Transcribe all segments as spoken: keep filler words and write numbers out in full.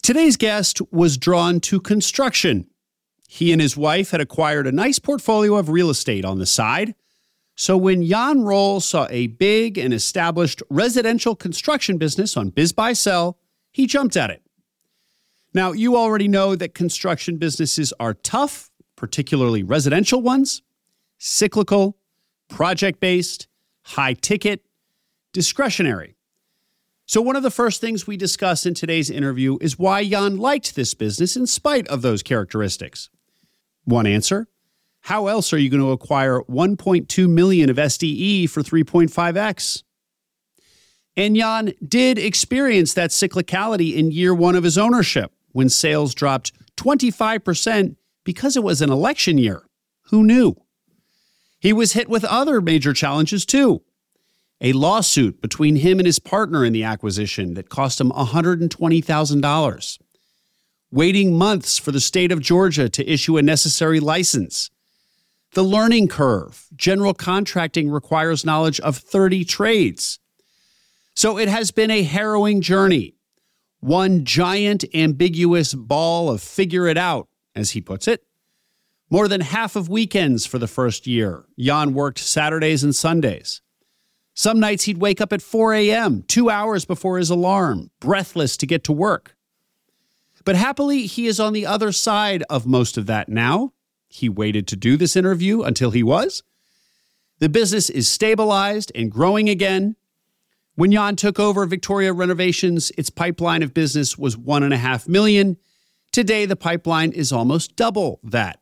Today's guest was drawn to construction. He and his wife had acquired a nice portfolio of real estate on the side. So when Jan Roll saw a big and established residential construction business on BizBuySell, he jumped at it. Now, you already know that construction businesses are tough, particularly residential ones, cyclical, project-based, high-ticket, discretionary. So one of the first things we discuss in today's interview is why Jan liked this business in spite of those characteristics. One answer, how else are you going to acquire one point two million dollars of S D E for three point five x? And Jan did experience that cyclicality in year one of his ownership when sales dropped twenty-five percent because it was an election year. Who knew? He was hit with other major challenges too. A lawsuit between him and his partner in the acquisition that cost him one hundred twenty thousand dollars. Waiting months for the state of Georgia to issue a necessary license. The learning curve. General contracting requires knowledge of thirty trades. So it has been a harrowing journey. One giant, ambiguous ball of figure it out, as he puts it. More than half of weekends for the first year. Jan worked Saturdays and Sundays. Some nights he'd wake up at four a.m., two hours before his alarm, breathless to get to work. But happily, he is on the other side of most of that now. He waited to do this interview until he was. The business is stabilized and growing again. When Jan took over Victoria Renovations, its pipeline of business was one and a half million. Today, the pipeline is almost double that.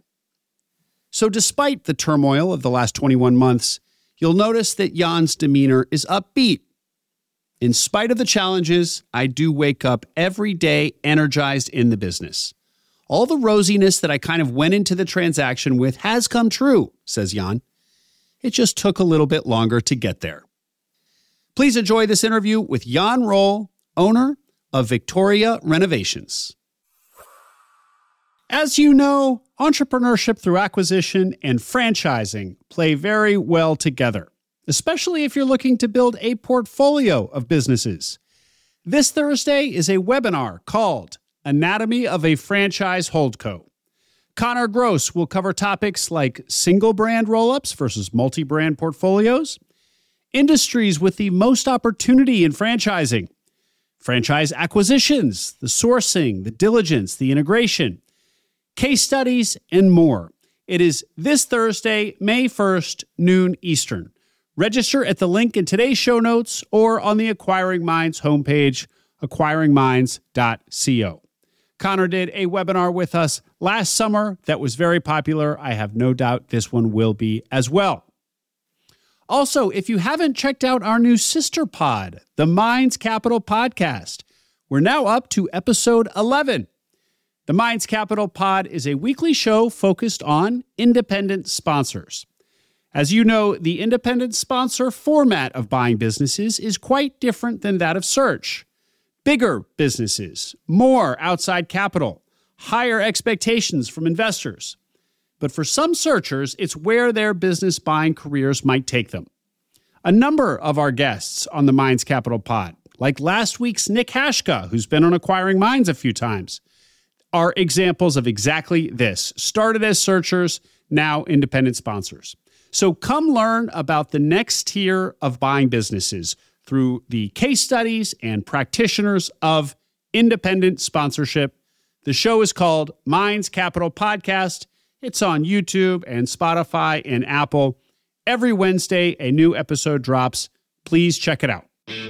So despite the turmoil of the last twenty-one months, you'll notice that Jan's demeanor is upbeat. In spite of the challenges, I do wake up every day energized in the business. All the rosiness that I kind of went into the transaction with has come true, says Jan. It just took a little bit longer to get there. Please enjoy this interview with Jan Roll, owner of Victoria Renovations. As you know, entrepreneurship through acquisition and franchising play very well together, especially if you're looking to build a portfolio of businesses. This Thursday is a webinar called Anatomy of a Franchise Holdco. Connor Gross will cover topics like single brand roll-ups versus multi-brand portfolios, industries with the most opportunity in franchising, franchise acquisitions, the sourcing, the diligence, the integration, case studies, and more. It is this Thursday, May first, noon Eastern. Register at the link in today's show notes or on the Acquiring Minds homepage, acquiring minds dot co. Connor did a webinar with us last summer that was very popular. I have no doubt this one will be as well. Also, if you haven't checked out our new sister pod, the Minds Capital Podcast, we're now up to episode eleven. The Minds Capital Pod is a weekly show focused on independent sponsors. As you know, the independent sponsor format of buying businesses is quite different than that of search. Bigger businesses, more outside capital, higher expectations from investors. But for some searchers, it's where their business buying careers might take them. A number of our guests on the Minds Capital Pod, like last week's Nick Hashka, who's been on Acquiring Minds a few times, are examples of exactly this. Started as searchers, now independent sponsors. So come learn about the next tier of buying businesses through the case studies and practitioners of independent sponsorship. The show is called Minds Capital Podcast. It's on YouTube and Spotify and Apple. Every Wednesday, a new episode drops. Please check it out.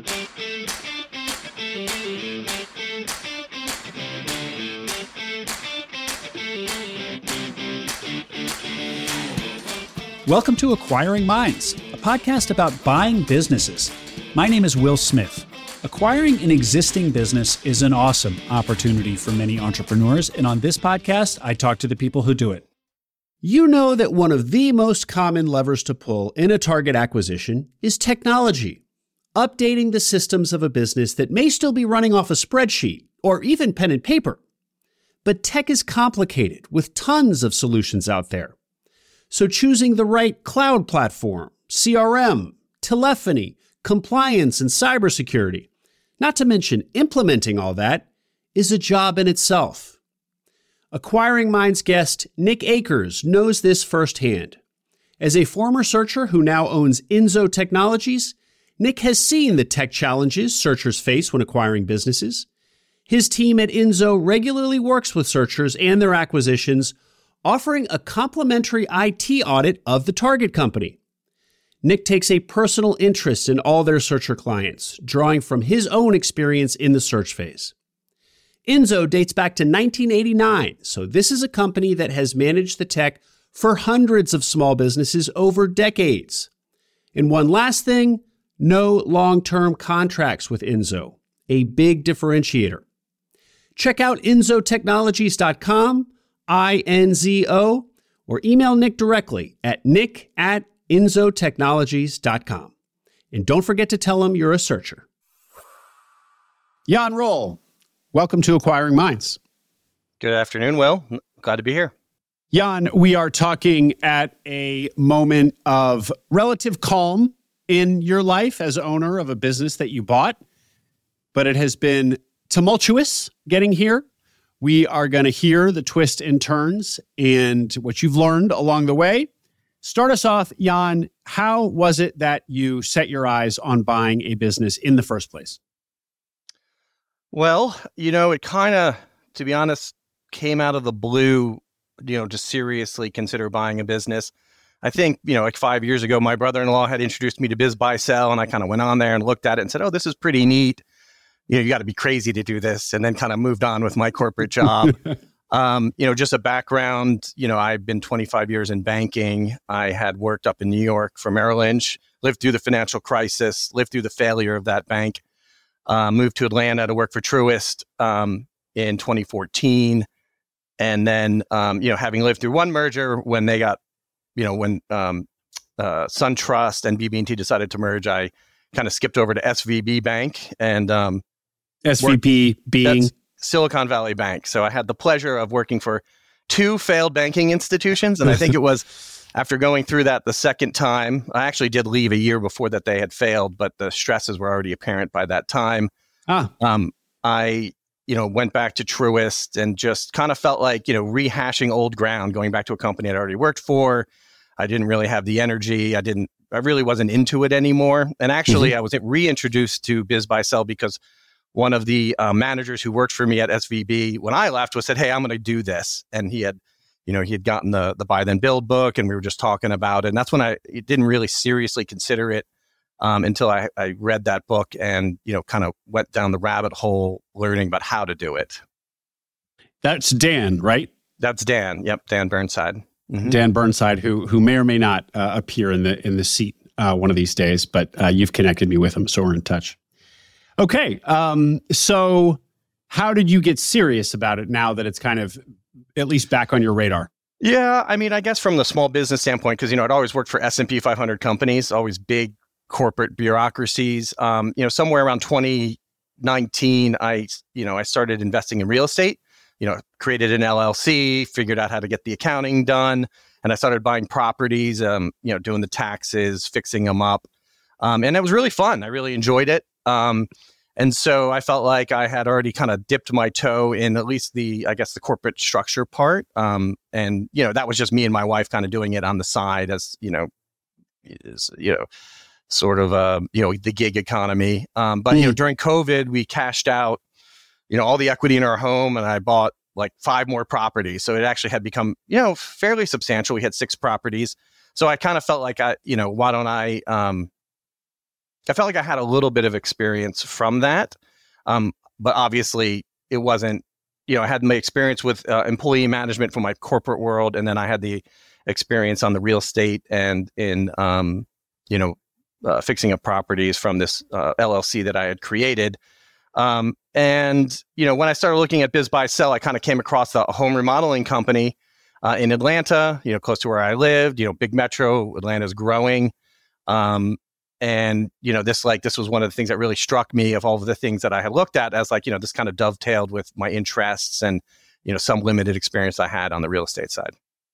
Welcome to Acquiring Minds, a podcast about buying businesses. My name is Will Smith. Acquiring an existing business is an awesome opportunity for many entrepreneurs, and on this podcast, I talk to the people who do it. You know that one of the most common levers to pull in a target acquisition is technology. Updating the systems of a business that may still be running off a spreadsheet or even pen and paper. But tech is complicated with tons of solutions out there. So choosing the right cloud platform, C R M, telephony, compliance, and cybersecurity, not to mention implementing all that, is a job in itself. Acquiring Minds guest Nick Akers knows this firsthand. As a former searcher who now owns Inzo Technologies, Nick has seen the tech challenges searchers face when acquiring businesses. His team at Inzo regularly works with searchers and their acquisitions, offering a complimentary I T audit of the target company. Nick takes a personal interest in all their searcher clients, drawing from his own experience in the search phase. Inzo dates back to nineteen eighty-nine, so this is a company that has managed the tech for hundreds of small businesses over decades. And one last thing, no long-term contracts with Inzo, a big differentiator. Check out inzo technologies dot com, I N Z O, or email Nick directly at nick at inzo technologies dot com. And don't forget to tell him you're a searcher. Jan Roll, welcome to Acquiring Minds. Good afternoon, Will. Glad to be here. Jan, we are talking at a moment of relative calm in your life as owner of a business that you bought, but it has been tumultuous getting here. We are going to hear the twists and turns and what you've learned along the way. Start us off, Jan. How was it that you set your eyes on buying a business in the first place? Well, you know, it kind of, to be honest, came out of the blue, you know, to seriously consider buying a business. I think, you know, like five years ago, my brother-in-law had introduced me to Biz Buy Sell, and I kind of went on there and looked at it and said, oh, this is pretty neat. You know, you got to be crazy to do this, and then kind of moved on with my corporate job. um, you know, just a background, you know, I've been twenty-five years in banking. I had worked up in New York for Merrill Lynch, lived through the financial crisis, lived through the failure of that bank, uh, moved to Atlanta to work for Truist um, in twenty fourteen. And then, um, you know, having lived through one merger when they got, you know, when um, uh, SunTrust and B B and T decided to merge, I kind of skipped over to S V B Bank and um, S V B being Silicon Valley Bank. So I had the pleasure of working for two failed banking institutions. And I think it was after going through that the second time, I actually did leave a year before that they had failed, but the stresses were already apparent by that time. Ah. Um, I, you know, went back to Truist and just kind of felt like, you know, rehashing old ground, going back to a company I'd already worked for. I didn't really have the energy. I didn't, I really wasn't into it anymore. And actually, mm-hmm. I was reintroduced to Biz Buy Sell because one of the uh, managers who worked for me at S V B when I left was said, hey, I'm going to do this. And he had, you know, he had gotten the the Buy Then Build book, and we were just talking about it. And that's when I didn't really seriously consider it um, until I, I read that book and, you know, kind of went down the rabbit hole learning about how to do it. That's Dan, right? That's Dan. Yep, Dan Burnside. Mm-hmm. Dan Burnside, who who may or may not uh, appear in the in the seat uh, one of these days, but uh, you've connected me with him, so we're in touch. Okay, um, so how did you get serious about it now that it's kind of at least back on your radar? Yeah, I mean, I guess from the small business standpoint, because, you know, I'd always worked for S and P five hundred companies, always big corporate bureaucracies. Um, you know, somewhere around twenty nineteen, I, you know, I started investing in real estate, you know, created an L L C, figured out how to get the accounting done, and I started buying properties, um, you know, doing the taxes, fixing them up. Um, and it was really fun. I really enjoyed it. Um, and so I felt like I had already kind of dipped my toe in at least the, I guess, the corporate structure part. Um, and, you know, that was just me and my wife kind of doing it on the side as, you know, is, you know, sort of, uh, you know, the gig economy. Um, but, mm. you know, during COVID, we cashed out, you know, all the equity in our home, and I bought like five more properties. So it actually had become, you know, fairly substantial. We had six properties. So I kind of felt like I, you know, why don't I, um, I felt like I had a little bit of experience from that. Um, but obviously it wasn't, you know, I had my experience with uh, employee management from my corporate world. And then I had the experience on the real estate and in, um, you know, uh, fixing up properties from this uh, L L C that I had created. Um, and, you know, when I started looking at Biz Buy Sell, I kind of came across a home remodeling company uh, in Atlanta, you know, close to where I lived, you know, big metro, Atlanta's growing. Um, and, you know, this like, this was one of the things that really struck me of all of the things that I had looked at as like, you know, this kind of dovetailed with my interests and, you know, some limited experience I had on the real estate side.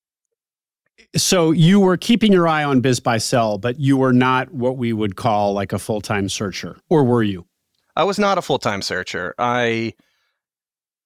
So you were keeping your eye on Biz Buy Sell, but you were not what we would call like a full-time searcher, or were you? I was not a full-time searcher. I,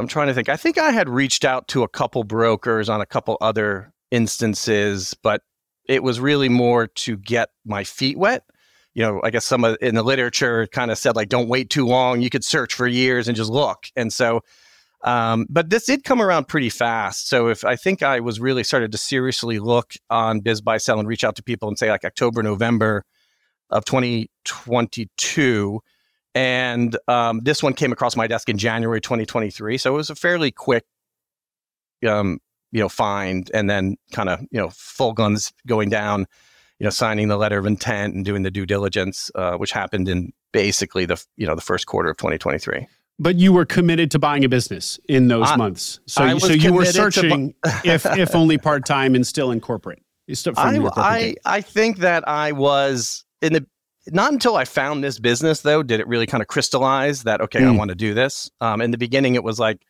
I'm trying to think. I think I had reached out to a couple brokers on a couple other instances, but it was really more to get my feet wet. You know, I guess some of in the literature kind of said like, don't wait too long. You could search for years and just look. And so, um, but this did come around pretty fast. So if I think I was really started to seriously look on Biz Buy Sell and reach out to people and say like October, November of twenty twenty-two. And um, this one came across my desk in January twenty twenty-three. So it was a fairly quick, um, you know, find, and then kind of, you know, full guns going down, you know, signing the letter of intent and doing the due diligence, uh, which happened in basically the, you know, the first quarter of twenty twenty-three. But you were committed to buying a business in those I, months. So, I you, so you were searching, bu- if if only part-time and still in corporate. Still from I, your corporate I, gig. I think that I was in the, not until I found this business though, did it really kind of crystallize that, okay, mm. I want to do this. Um, in the beginning, it was like,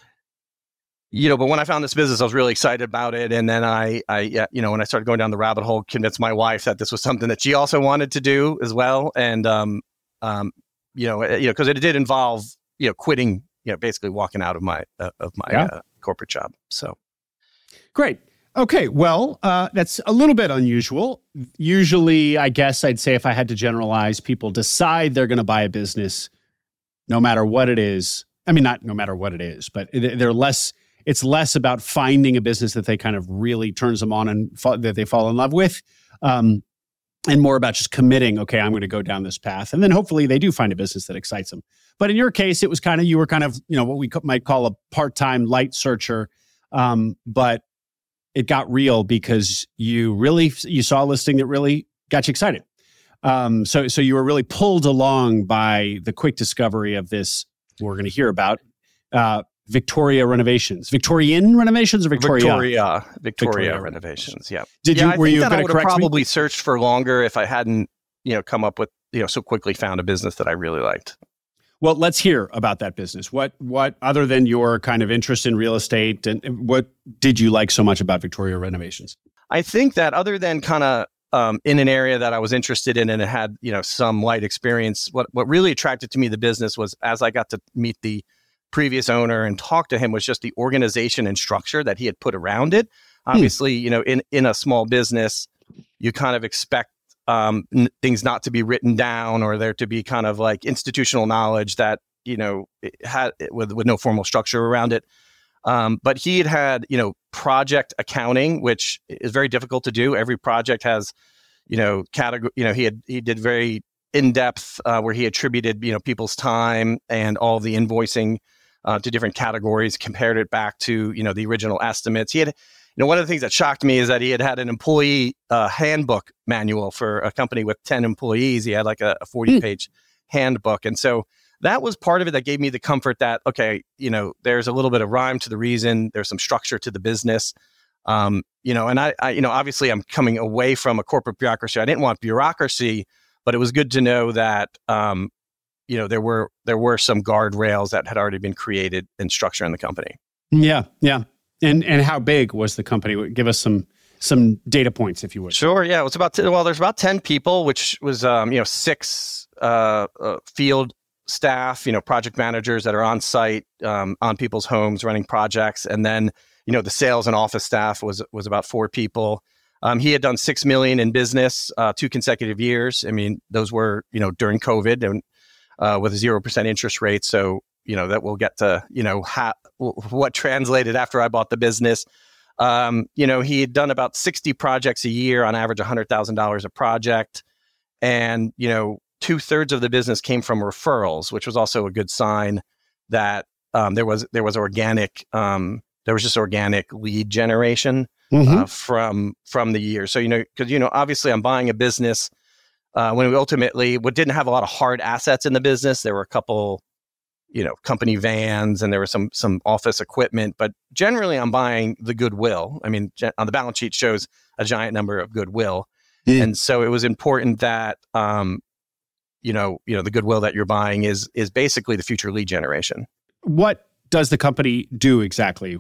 you know, but when I found this business, I was really excited about it. And then I, I, you know, when I started going down the rabbit hole, convinced my wife that this was something that she also wanted to do as well. And, um, um, you know, you know, because it did involve, you know, quitting, you know, basically walking out of my uh, of my yeah. uh, corporate job. So, great. Okay. Well, uh, that's a little bit unusual. Usually, I guess I'd say if I had to generalize, people decide they're going to buy a business, no matter what it is. I mean, not no matter what it is, but they're less. It's less about finding a business that they kind of really turns them on and fa- that they fall in love with, um, and more about just committing, okay, I'm going to go down this path. And then hopefully they do find a business that excites them. But in your case, it was kind of, you were kind of, you know, what we co- might call a part-time light searcher. Um, but it got real because you really, you saw a listing that really got you excited. Um, so, so you were really pulled along by the quick discovery of this, we're going to hear about, uh, Victoria Renovations, Victorian Renovations, or Victoria, Victoria, Victoria, Victoria Renovations. Yeah. Did yeah, you? I were think you that going I to would correct have probably me? searched for longer if I hadn't, you know, come up with, you know, so quickly found a business that I really liked. Well, let's hear about that business. What, what other than your kind of interest in real estate, and what did you like so much about Victoria Renovations? I think that other than kind of um, in an area that I was interested in and it had, you know, some light experience, what what really attracted to me the business was as I got to meet the previous owner and talk to him was just the organization and structure that he had put around it. Obviously, hmm. you know, in, in a small business, you kind of expect um, n- things not to be written down or there to be kind of like institutional knowledge that, you know, it had it with, with no formal structure around it. Um, but he had had, you know, project accounting, which is very difficult to do. Every project has, you know, category, you know, he had, he did very in-depth uh, where he attributed, you know, people's time and all the invoicing Uh, to different categories, compared it back to, you know, the original estimates. He had, you know, one of the things that shocked me is that he had had an employee uh, handbook manual for a company with ten employees. He had like a forty-page mm. handbook. And so that was part of it that gave me the comfort that, okay, you know, there's a little bit of rhyme to the reason. There's some structure to the business. Um, you know, and I, I, you know, obviously I'm coming away from a corporate bureaucracy. I didn't want bureaucracy, but it was good to know that, um, you know, there were there were some guardrails that had already been created and structure in the company. Yeah, yeah. And and how big was the company? Give us some some data points, if you would. Sure. Yeah, it was about t- well, there's about ten people, which was um, you know six uh, uh, field staff, you know, project managers that are on site um, on people's homes running projects, and then you know the sales and office staff was was about four people. Um, he had done six million in business uh, two consecutive years. I mean, those were you know during COVID and. Uh, with a zero percent interest rate. So, you know, that we'll get to, you know, ha- what translated after I bought the business. Um, you know, he had done about sixty projects a year, on average one hundred thousand dollars a project. And, you know, two thirds of the business came from referrals, which was also a good sign that um, there was there was organic, um, there was just organic lead generation mm-hmm. uh, from from the year. So, you know, because, you know, obviously I'm buying a business Uh, when we ultimately, what didn't have a lot of hard assets in the business, there were a couple, you know, company vans and there was some some office equipment. But generally, I'm buying the goodwill. I mean, on the balance sheet shows a giant number of goodwill, yeah. and so it was important that, um, you know, you know, the goodwill that you're buying is is basically the future lead generation. What does the company do exactly?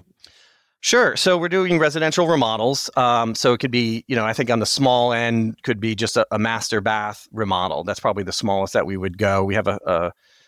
Sure. So we're doing residential remodels. Um, so it could be, you know, I think on the small end could be just a, a master bath remodel. That's probably the smallest that we would go. We have a, a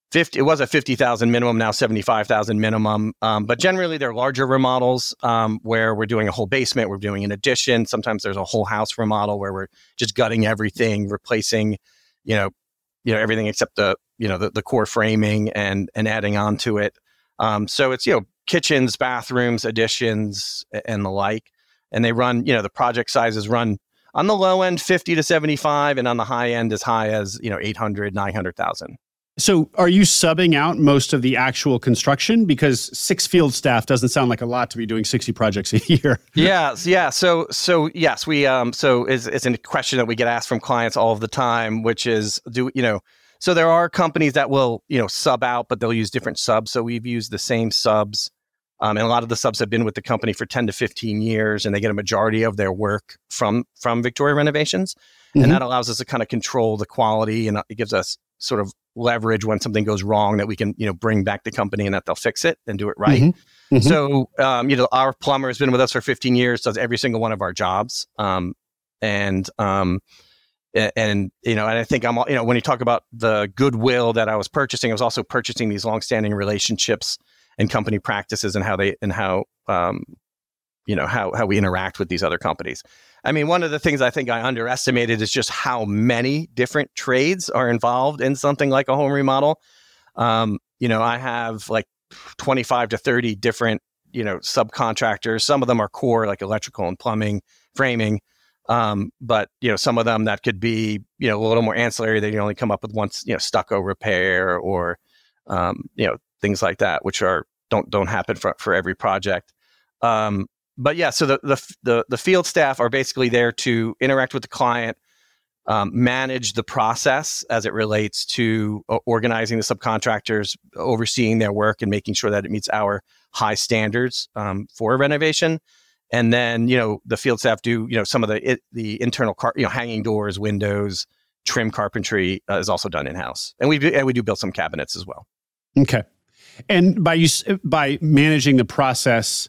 fifty, it was a fifty thousand minimum, now seventy-five thousand minimum. Um, but generally, they're larger remodels um, where we're doing a whole basement, we're doing an addition. Sometimes there's a whole house remodel where we're just gutting everything, replacing, you know, you know everything except the you know the, the core framing and and adding on to it. Um, so it's you know kitchens, bathrooms, additions, and the like. And they run, you know, the project sizes run on the low end fifty to seventy-five, and on the high end as high as you know eight hundred, nine hundred thousand. So are you subbing out most of the actual construction? Because six field staff doesn't sound like a lot to be doing sixty projects a year. yeah, yeah. So, so yes, we, um, so it's, it's a question that we get asked from clients all of the time, which is, do, you know, so there are companies that will, you know, sub out, but they'll use different subs. So we've used the same subs. Um, and a lot of the subs have been with the company for ten to fifteen years, and they get a majority of their work from, from Victoria Renovations. Mm-hmm. And that allows us to kind of control the quality, and it gives us sort of leverage when something goes wrong that we can, you know, bring back the company and that they'll fix it and do it right. Mm-hmm. Mm-hmm. So, um, you know, our plumber has been with us for fifteen years, does every single one of our jobs. Um, and, um, and, and, you know, and I think I'm, you know, when you talk about the goodwill that I was purchasing, I was also purchasing these longstanding relationships and company practices and how they, and how, um, you know, how, how we interact with these other companies. I mean, one of the things I think I underestimated is just how many different trades are involved in something like a home remodel. Um, you know, I have like twenty-five to thirty different, you know, subcontractors. Some of them are core, like electrical and plumbing, framing. Um, but, you know, some of them that could be, you know, a little more ancillary. They can only come up with once, you know, stucco repair or, um, you know, things like that, which are, don't, don't happen for, for every project. Um, But yeah, so the, the the the field staff are basically there to interact with the client, um, manage the process as it relates to uh, organizing the subcontractors, overseeing their work, and making sure that it meets our high standards um, for a renovation. And then, you know, the field staff do, you know, some of the it, the internal, car, you know, hanging doors, windows, trim carpentry uh, is also done in house, and we do, and we do build some cabinets as well. Okay, and by you by managing the process.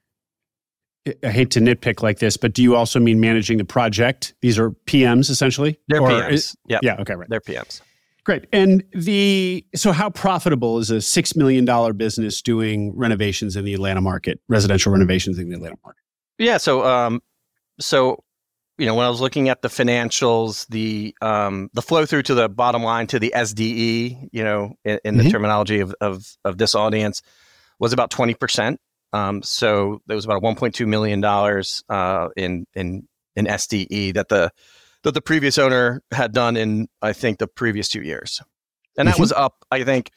I hate to nitpick like this, but do you also mean managing the project? These are P Ms essentially? They're or P Ms. Is, yeah. Yeah. Okay. Right. They're P Ms. Great. And the, so how profitable is a six million dollars business doing renovations in the Atlanta market, residential renovations in the Atlanta market? Yeah. So, um, so, you know, when I was looking at the financials, the, um, the flow through to the bottom line to the S D E, you know, in, in the mm-hmm. terminology of, of, of this audience was about twenty percent. Um, so there was about one point two million dollars uh, in in in S D E that the that the previous owner had done in, I think, the previous two years, and that mm-hmm. was up, I think,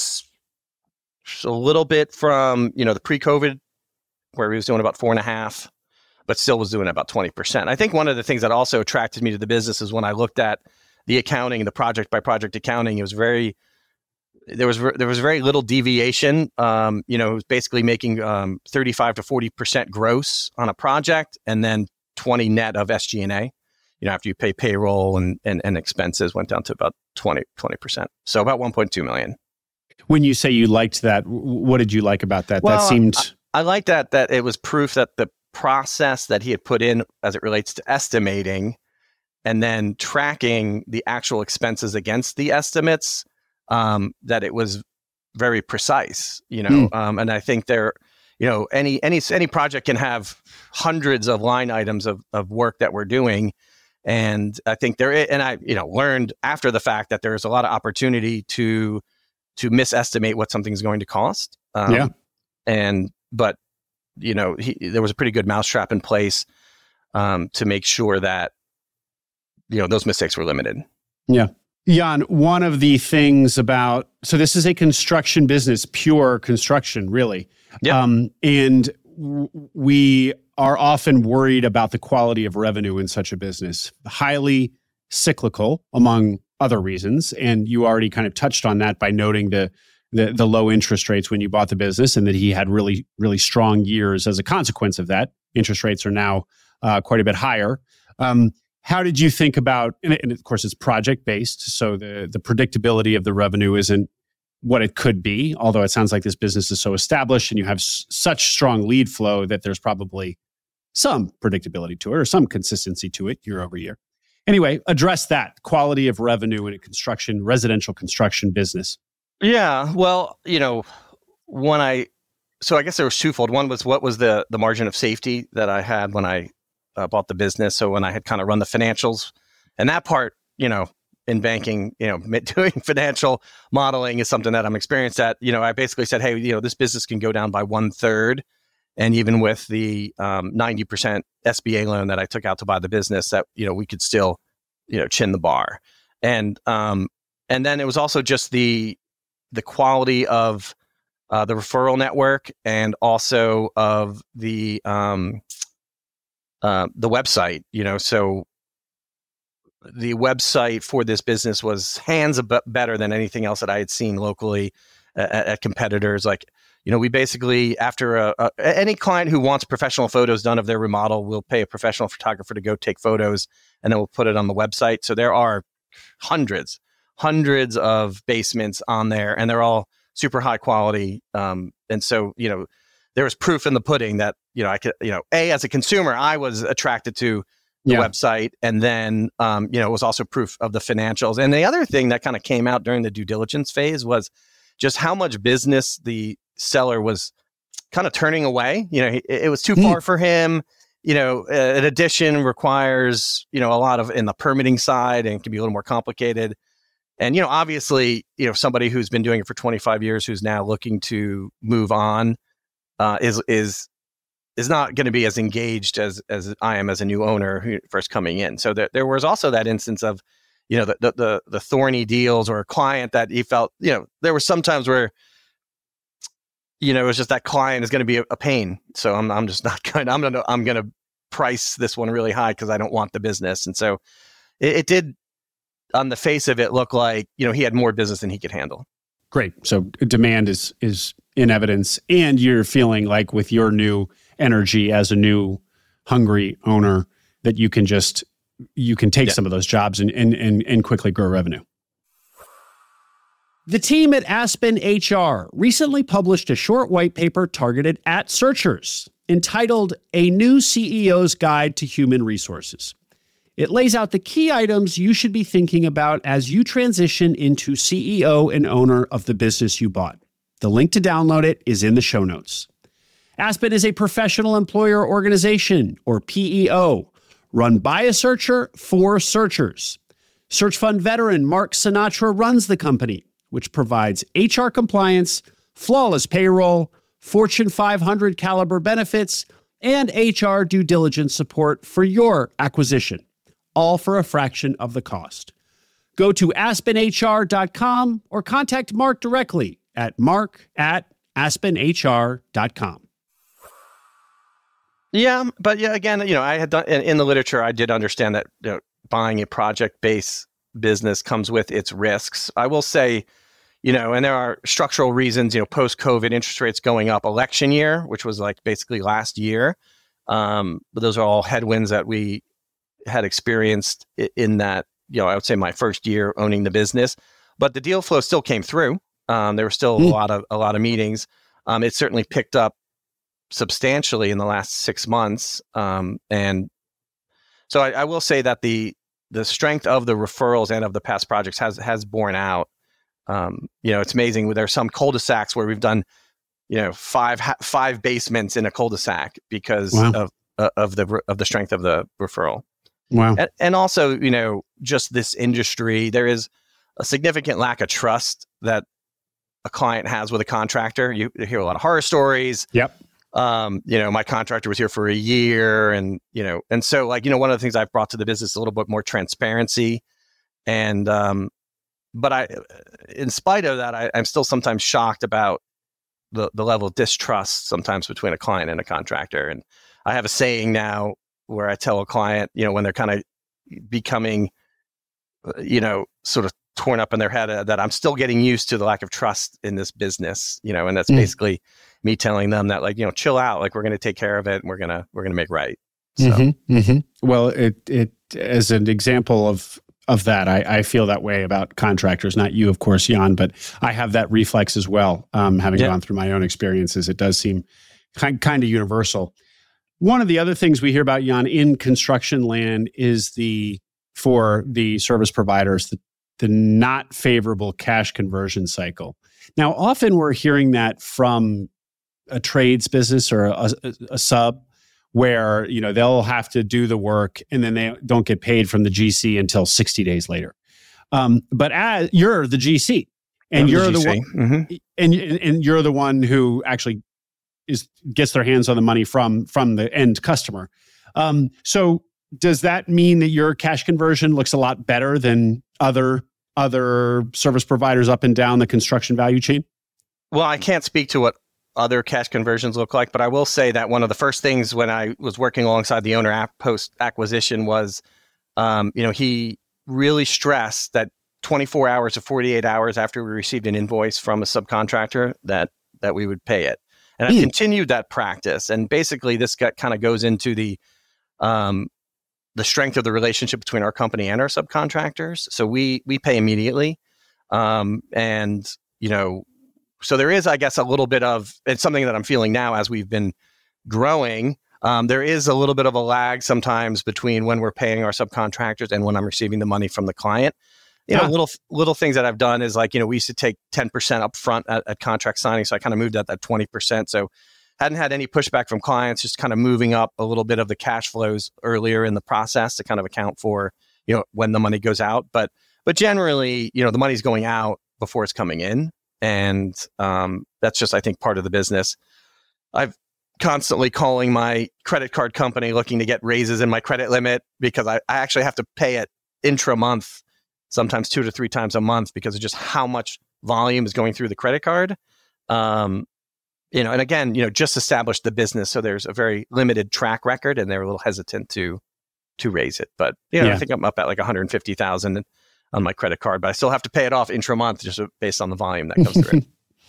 a little bit from, you know, the pre-COVID, where he was doing about four and a half, but still was doing about twenty percent. I think one of the things that also attracted me to the business is when I looked at the accounting, the project by project accounting, it was very There was there was very little deviation. Um, you know, it was basically making um, thirty-five to forty percent gross on a project, and then twenty net of S G and A. You know, after you pay payroll and, and, and expenses, went down to about twenty percent. So about one point two million. When you say you liked that, what did you like about that? Well, that seemed I, I liked that that it was proof that the process that he had put in as it relates to estimating and then tracking the actual expenses against the estimates. Um, that it was very precise, you know, mm. um, and I think there, you know, any any any project can have hundreds of line items of of work that we're doing, and I think there, and I, you know, learned after the fact that there is a lot of opportunity to to misestimate what something's going to cost. Um, yeah, and but you know, he, there was a pretty good mousetrap in place um, to make sure that you know those mistakes were limited. Yeah. Jan, one of the things about, so this is a construction business, pure construction, really. Yeah. Um, and w- we are often worried about the quality of revenue in such a business. Highly cyclical, among other reasons. And you already kind of touched on that by noting the, the, the low interest rates when you bought the business, and that he had really, really strong years as a consequence of that. Interest rates are now uh, quite a bit higher. Um, How did you think about, and of course it's project-based, so the, the predictability of the revenue isn't what it could be, although it sounds like this business is so established and you have s- such strong lead flow that there's probably some predictability to it or some consistency to it year over year. Anyway, address that, quality of revenue in a construction, residential construction business. Yeah. Well, you know, when I, so I guess there was twofold. One was what was the the margin of safety that I had when I uh, bought the business. So when I had kind of run the financials, and that part, you know, in banking, you know, doing financial modeling is something that I'm experienced at. You know, I basically said, hey, you know, this business can go down by one third. And even with the um, ninety percent S B A loan that I took out to buy the business, that, you know, we could still, you know, chin the bar. And um, and then it was also just the the quality of uh, the referral network and also of the um, uh, the website. You know, so the website for this business was hands a bit better than anything else that I had seen locally at, at competitors. Like, you know, we basically, after a, a, any client who wants professional photos done of their remodel, we'll pay a professional photographer to go take photos, and then we'll put it on the website. So there are hundreds, hundreds of basements on there, and they're all super high quality. Um, and so, you know, there was proof in the pudding that, you know, I could, you know, A, as a consumer, I was attracted to the yeah. website. And then, um, you know, it was also proof of the financials. And the other thing that kind of came out during the due diligence phase was just how much business the seller was kind of turning away. You know, it, it was too mm. far for him. You know, an addition requires, you know, a lot of in the permitting side and can be a little more complicated. And, you know, obviously, you know, somebody who's been doing it for twenty-five years, who's now looking to move on, uh, is, is, is not going to be as engaged as as I am as a new owner who first coming in. So there, there was also that instance of, you know, the, the the the thorny deals or a client that he felt, you know, there were some times where, you know, it was just that client is going to be a, a pain. So I'm I'm just not going. I'm gonna I'm gonna price this one really high because I don't want the business. And so it, it did, on the face of it, look like, you know, he had more business than he could handle. Great. So demand is is in evidence, and you're feeling like with your new energy as a new hungry owner that you can just you can take yeah. some of those jobs and, and and and quickly grow revenue. The team at Aspen H R recently published a short white paper targeted at searchers entitled A New C E O's Guide to Human Resources. It lays out the key items you should be thinking about as you transition into C E O and owner of the business you bought. The link to download it is in the show notes. Aspen is a professional employer organization, or P E O, run by a searcher for searchers. Search fund veteran Mark Sinatra runs the company, which provides H R compliance, flawless payroll, Fortune five hundred caliber benefits, and H R due diligence support for your acquisition, all for a fraction of the cost. Go to aspen h r dot com or contact Mark directly at mark at aspen h r dot com. Yeah, but yeah, again, you know, I had done in, in the literature, I did understand that, you know, buying a project-based business comes with its risks. I will say, you know, and there are structural reasons, you know, post-COVID interest rates going up, election year, which was like basically last year. Um, but those are all headwinds that we had experienced in that, you know, I would say my first year owning the business. But the deal flow still came through. Um, there were still mm. a lot of a lot of meetings. Um, it certainly picked up substantially in the last six months. Um, and so I, I will say that the the strength of the referrals and of the past projects has has borne out. Um, you know, it's amazing. There are some cul-de-sacs where we've done, you know, five five basements in a cul-de-sac because wow. of uh, of the of the strength of the referral. Wow. And, and also, you know, just this industry, there is a significant lack of trust that a client has with a contractor. You hear a lot of horror stories. Yep. Um, you know, my contractor was here for a year, and, you know, and so like, you know, one of the things I've brought to the business is a little bit more transparency. And, um, but I, in spite of that, I, I'm still sometimes shocked about the, the level of distrust sometimes between a client and a contractor. And I have a saying now where I tell a client, you know, when they're kind of becoming, you know, sort of torn up in their head, uh, that I'm still getting used to the lack of trust in this business, you know, and that's mm. basically me telling them that, like, you know, chill out, like we're going to take care of it and we're going to, we're going to make right. So. Mm-hmm, mm-hmm. Well, it, it, as an example of, of that, I, I feel that way about contractors, not you, of course, Jan, but I have that reflex as well. Um, having yeah. gone through my own experiences, it does seem kind, kind of universal. One of the other things we hear about, Jan, in construction land is the, for the service providers, the, the not favorable cash conversion cycle. Now, often we're hearing that from a trades business or a, a, a sub where, you know, they'll have to do the work and then they don't get paid from the G C until sixty days later. Um, but as you're the G C and I'm you're the, the one, mm-hmm. and, and you're the one who actually is gets their hands on the money from, from the end customer. Um, so does that mean that your cash conversion looks a lot better than other other service providers up and down the construction value chain? Well, I can't speak to what other cash conversions look like, but I will say that one of the first things when I was working alongside the owner app post acquisition was, um, you know, he really stressed that twenty-four hours to forty-eight hours after we received an invoice from a subcontractor that that we would pay it. And I mm. continued that practice. And basically this got, kind of goes into the um, the strength of the relationship between our company and our subcontractors. So we we pay immediately. Um, and, you know, so there is, I guess, a little bit of, it's something that I'm feeling now as we've been growing. Um, there is a little bit of a lag sometimes between when we're paying our subcontractors and when I'm receiving the money from the client. You know, yeah. little little things that I've done is like, you know, we used to take ten percent up front at, at contract signing. So I kind of moved at that twenty percent. So hadn't had any pushback from clients, just kind of moving up a little bit of the cash flows earlier in the process to kind of account for, you know, when the money goes out. But but generally, you know, the money's going out before it's coming in. And um, that's just, I think, part of the business. I've constantly calling my credit card company looking to get raises in my credit limit because I, I actually have to pay it intra-month, sometimes two to three times a month because of just how much volume is going through the credit card. Um, you know, and again, you know, just established the business, so there's a very limited track record, and they're a little hesitant to to raise it. But you know, yeah. I think I'm up at like one hundred fifty thousand on my credit card, but I still have to pay it off intra-month just based on the volume that comes through.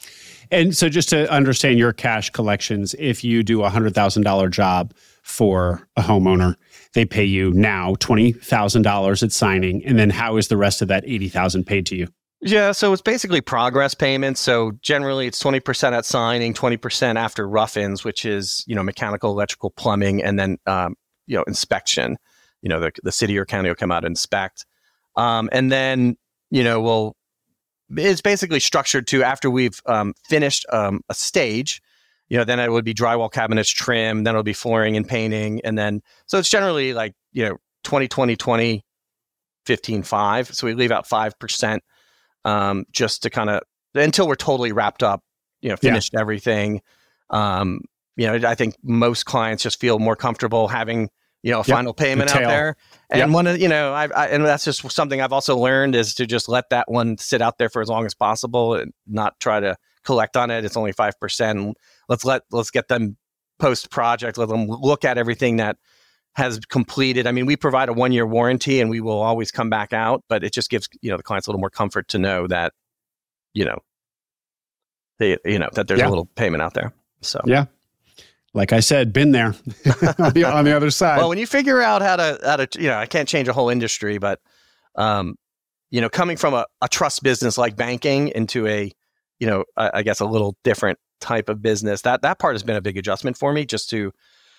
And so, just to understand your cash collections, if you do a hundred thousand dollar job for a homeowner, they pay you now twenty thousand dollars at signing, and then how is the rest of that eighty thousand paid to you? Yeah, so it's basically progress payments. So generally, it's twenty percent at signing, twenty percent after rough-ins, which is, you know, mechanical, electrical, plumbing, and then um, you know, inspection. You know, the the city or county will come out and inspect, um, and then you know, we'll. It's basically structured to after we've um, finished um, a stage. You know, then it would be drywall, cabinets, trim. Then it'll be flooring and painting, and then so it's generally like you know, twenty, twenty, twenty, fifteen, five. So we leave out five percent. Um, just to kind of until we're totally wrapped up, you know, finished yeah. everything. Um, you know, I think most clients just feel more comfortable having, you know, a yep. final payment the out there. And yep. one of, you know, I've, I, and that's just something I've also learned is to just let that one sit out there for as long as possible and not try to collect on it. It's only five percent. Let's let, let's get them post project, let them look at everything that has completed. I mean, we provide a one-year warranty and we will always come back out, but it just gives, you know, the clients a little more comfort to know that, you know, they, you know, that there's yeah. a little payment out there. So, yeah. Like I said, been there on, the, on the other side. Well, when you figure out how to, how to, you know, I can't change a whole industry, but, um, you know, coming from a, a trust business like banking into a, you know, I, I guess a little different type of business, that, that part has been a big adjustment for me just to,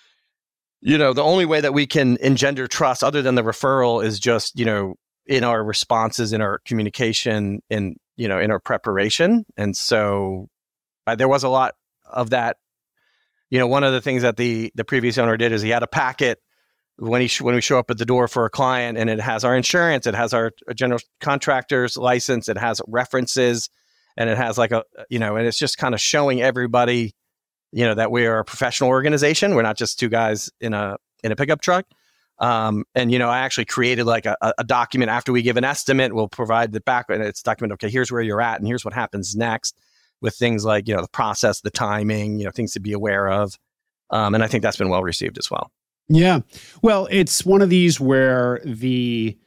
you know, the only way that we can engender trust other than the referral is just, you know, in our responses, in our communication, in, you know, in our preparation. And so uh, there was a lot of that. You know, one of the things that the the previous owner did is he had a packet when he sh- when we show up at the door for a client, and it has our insurance, it has our general contractor's license, it has references, and it has like a, you know, and it's just kind of showing everybody, you know, that we are a professional organization. We're not just two guys in a in a pickup truck. Um, and, you know, I actually created like a, a document after we give an estimate. We'll provide the back, and it's documented, okay, here's where you're at, and here's what happens next with things like, you know, the process, the timing, you know, things to be aware of. Um, and I think that's been well received as well. Yeah. Well, it's one of these where the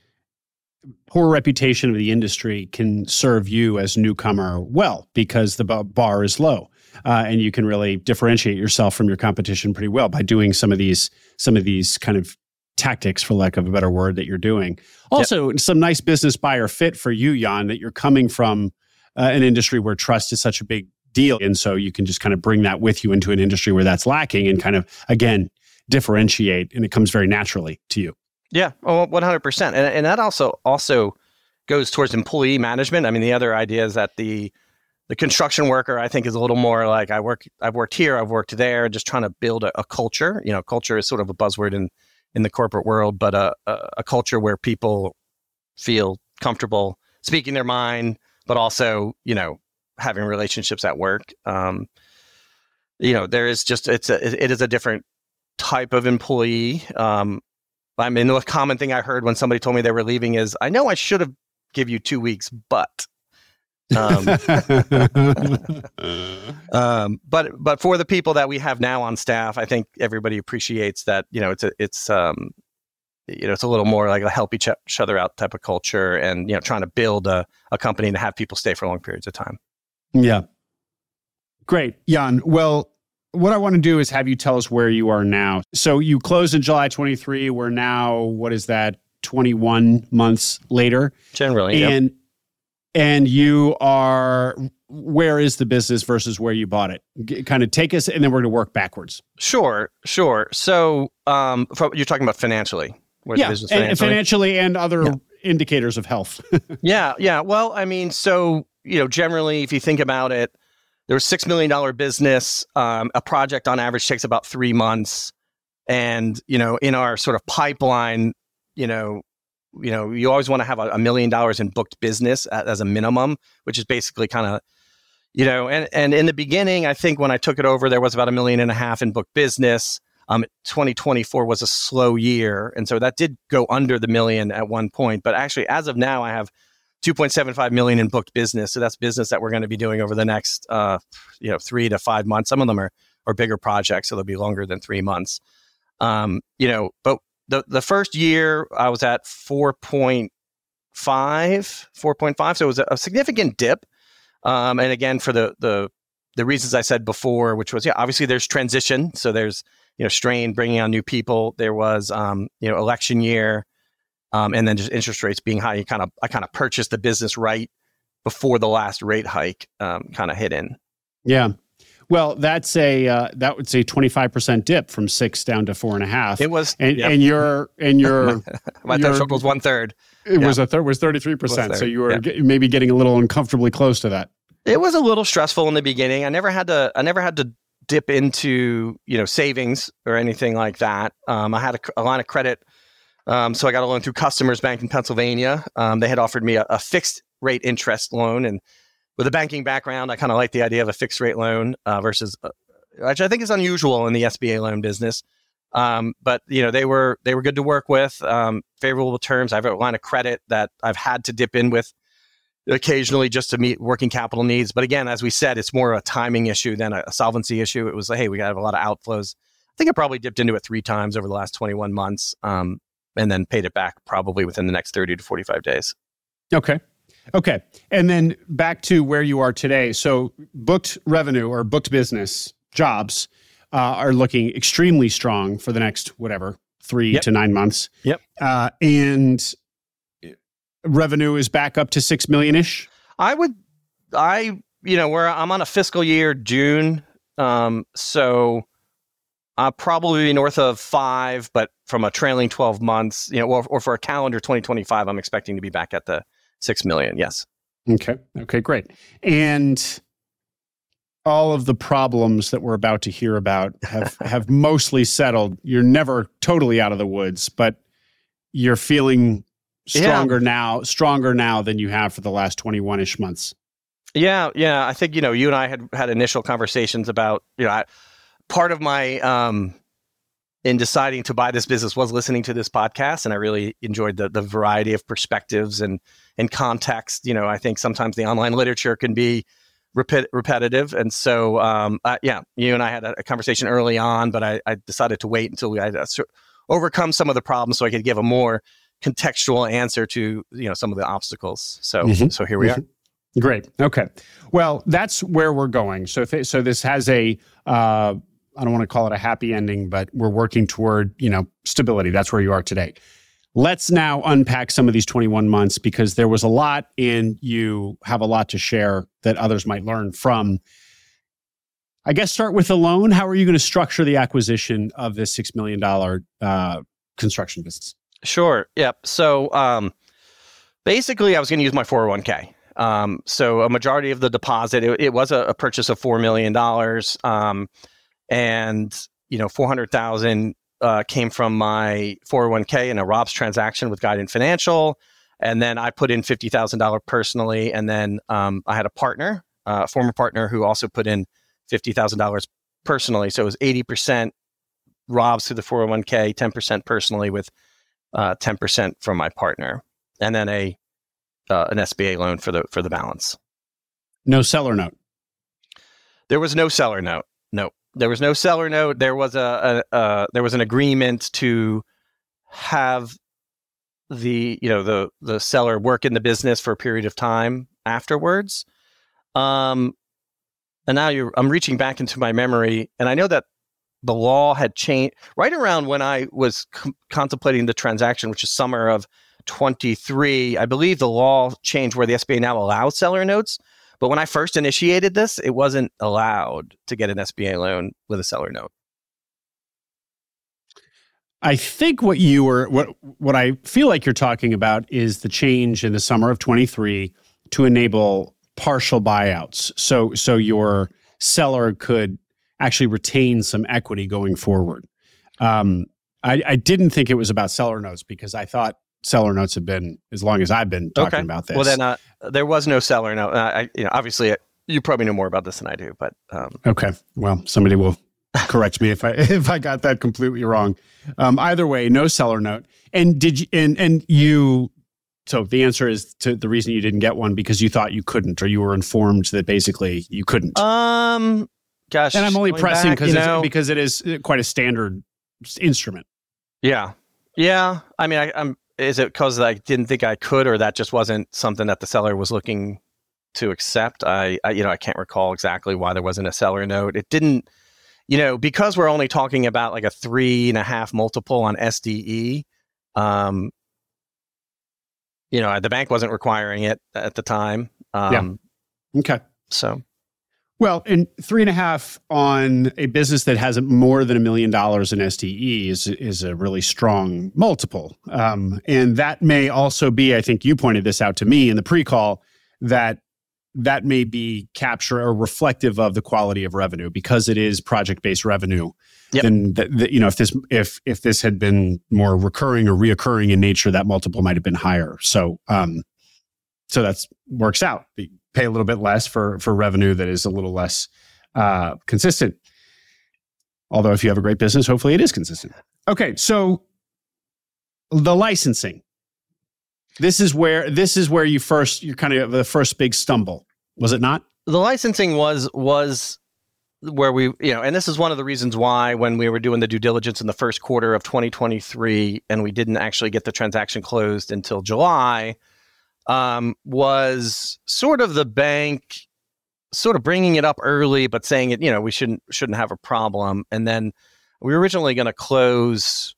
poor reputation of the industry can serve you as a newcomer well because the bar is low. Uh, and you can really differentiate yourself from your competition pretty well by doing some of these some of these kind of tactics, for lack of a better word, that you're doing. Also, yep. some nice business buyer fit for you, Jan, that you're coming from uh, an industry where trust is such a big deal. And so you can just kind of bring that with you into an industry where that's lacking and kind of, again, differentiate. And it comes very naturally to you. Yeah, well, one hundred percent. And, and that also also goes towards employee management. I mean, the other idea is that the the construction worker, I think, is a little more like I work. I've worked here. I've worked there. Just trying to build a, a culture. You know, culture is sort of a buzzword in in the corporate world, but a, a a culture where people feel comfortable speaking their mind, but also, you know, having relationships at work. Um, you know, there is just it's a it is a different type of employee. Um, I mean, the common thing I heard when somebody told me they were leaving is, "I know I should have give you two weeks, but." um, um, but but for the people that we have now on staff, I think everybody appreciates that. You know, it's a, it's um, you know, it's a little more like a help each other out type of culture, and you know, trying to build a, a company to have people stay for long periods of time. Yeah, great, Jan. Well, what I want to do is have you tell us where you are now. So you closed in July twenty-three. We're now, what is that, twenty-one months later? Generally, and. Yep. And you are, where is the business versus where you bought it? G- kind of take us, and then we're going to work backwards. Sure, sure. So um, for, you're talking about financially. Where's yeah, the business and financially? financially and other yeah. indicators of health. yeah, yeah. Well, I mean, so, you know, generally, if you think about it, there's a six million dollars business. Um, a project on average takes about three months. And, you know, in our sort of pipeline, you know, you know, you always want to have a, a million dollars in booked business as, as a minimum, which is basically kind of, you know, and, and in the beginning, I think when I took it over, there was about a million and a half in booked business. Um, twenty twenty-four was a slow year. And so that did go under the million at one point. But actually, as of now, I have two point seven five million in booked business. So that's business that we're going to be doing over the next, uh, you know, three to five months. Some of them are, are bigger projects, so they'll be longer than three months. Um, you know, but The the first year I was at four point five, four point five. So it was a, a significant dip. Um, and again, for the, the, the reasons I said before, which was, yeah, obviously there's transition. So there's, you know, strain, bringing on new people. There was, um, you know, election year, um, and then just interest rates being high. You kind of, I kind of purchased the business right before the last rate hike, um, kind of hit in. Yeah. Well, that's a uh, that would say twenty-five percent dip from six down to four and a half. It was, and, yep. and your and your my threshold was one third. It yeah. was a third was thirty-three percent. So you were yeah. g- maybe getting a little uncomfortably close to that. It was a little stressful in the beginning. I never had to. I never had to dip into you know savings or anything like that. Um, I had a, a line of credit, um, so I got a loan through Customers Bank in Pennsylvania. Um, they had offered me a, a fixed rate interest loan, and with a banking background, I kind of like the idea of a fixed rate loan uh, versus. Uh, which I think is unusual in the S B A loan business. Um, but, you know, they were they were good to work with, um, favorable terms. I have a line of credit that I've had to dip in with occasionally just to meet working capital needs. But again, as we said, it's more a timing issue than a, a solvency issue. It was like, hey, we got to have a lot of outflows. I think I probably dipped into it three times over the last twenty-one months, um, and then paid it back probably within the next thirty to forty-five days. Okay. Okay. And then back to where you are today. So booked revenue or booked business jobs uh, are looking extremely strong for the next, whatever, three yep. to nine months. Yep. Uh, and revenue is back up to six million-ish? I would, I, you know, where I'm on a fiscal year, June. Um, so uh, probably north of five, but from a trailing twelve months, you know, or, or for a calendar twenty twenty-five, I'm expecting to be back at the six million. Yes. Okay. Okay, great. And all of the problems that we're about to hear about have, have mostly settled. You're never totally out of the woods, but you're feeling stronger yeah. now, stronger now than you have for the last twenty-one-ish months. Yeah, yeah. I think, you know, you and I had had initial conversations about, you know, I, part of my, um, in deciding to buy this business was listening to this podcast. And I really enjoyed the the variety of perspectives and, and context. You know, I think sometimes the online literature can be Repet- repetitive. And so, um, uh, yeah, you and I had a, a conversation early on, but I, I decided to wait until we had uh, overcome some of the problems so I could give a more contextual answer to, you know, some of the obstacles. So, mm-hmm. so here we mm-hmm. are. Great. Okay. Well, that's where we're going. So, th- so this has a, uh, I don't want to call it a happy ending, but we're working toward, you know, stability. That's where you are today. Let's now unpack some of these twenty-one months because there was a lot and you have a lot to share that others might learn from. I guess start with the loan. How are you going to structure the acquisition of this six million dollars uh, construction business? Sure. Yep. So um, basically, I was going to use my four oh one k. Um, so a majority of the deposit, it, it was a, a purchase of four million dollars. Um, and, you know, four hundred thousand dollars uh, came from my four oh one k in a Rob's transaction with Guidant Financial. And then I put in fifty thousand dollars personally. And then um, I had a partner, uh, a former partner who also put in fifty thousand dollars personally. So it was eighty percent Rob's through the four oh one k, ten percent personally with uh, ten percent from my partner. And then a uh, an S B A loan for the for the balance. No seller note. There was no seller note. No, there was no seller note. There was a, a, a there was an agreement to have the you know the the seller work in the business for a period of time afterwards. Um, and now you're I'm reaching back into my memory, and I know that the law had changed right around when I was com- contemplating the transaction, which is summer of twenty-three. I believe the law changed where the S B A now allows seller notes. But when I first initiated this, it wasn't allowed to get an S B A loan with a seller note. I think what you were, what what I feel like you're talking about is the change in the summer of twenty-three to enable partial buyouts. So so your seller could actually retain some equity going forward. Um, I, I didn't think it was about seller notes because I thought seller notes have been as long as I've been talking okay. about this. Well, then uh, there was no seller note. Uh, I, you know, obviously, uh, you probably know more about this than I do. But um. okay, well, somebody will correct me if I if I got that completely wrong. Um, either way, no seller note. And did you? And and you. So the answer is to the reason you didn't get one because you thought you couldn't, or you were informed that basically you couldn't. Um. Gosh. And I'm only pressing back, because you know, because it is quite a standard instrument. Yeah. Yeah. I mean, I, I'm. Is it because I didn't think I could, or that just wasn't something that the seller was looking to accept? I, I, you know, I can't recall exactly why there wasn't a seller note. It didn't, you know, because we're only talking about like a three and a half multiple on S D E. Um, you know, the bank wasn't requiring it at the time. Um, yeah. Okay. So. Well, and three and a half on a business that has more than a million dollars in S D E is is a really strong multiple. Um, and that may also be, I think you pointed this out to me in the pre-call, that that may be capture or reflective of the quality of revenue because it is project-based revenue. Yep. Then the, the, you know if this if if this had been more recurring or reoccurring in nature, that multiple might have been higher. So um, so that works out. The, pay a little bit less for for revenue that is a little less uh, consistent. Although if you have a great business, hopefully it is consistent. Okay, so the licensing. This is where this is where you first you're kind of the first big stumble, was it not? The licensing was was where we, you know, and this is one of the reasons why when we were doing the due diligence in the first quarter of twenty twenty-three and we didn't actually get the transaction closed until July. Um, was sort of the bank sort of bringing it up early, but saying it, you know, we shouldn't shouldn't have a problem. And then we were originally going to close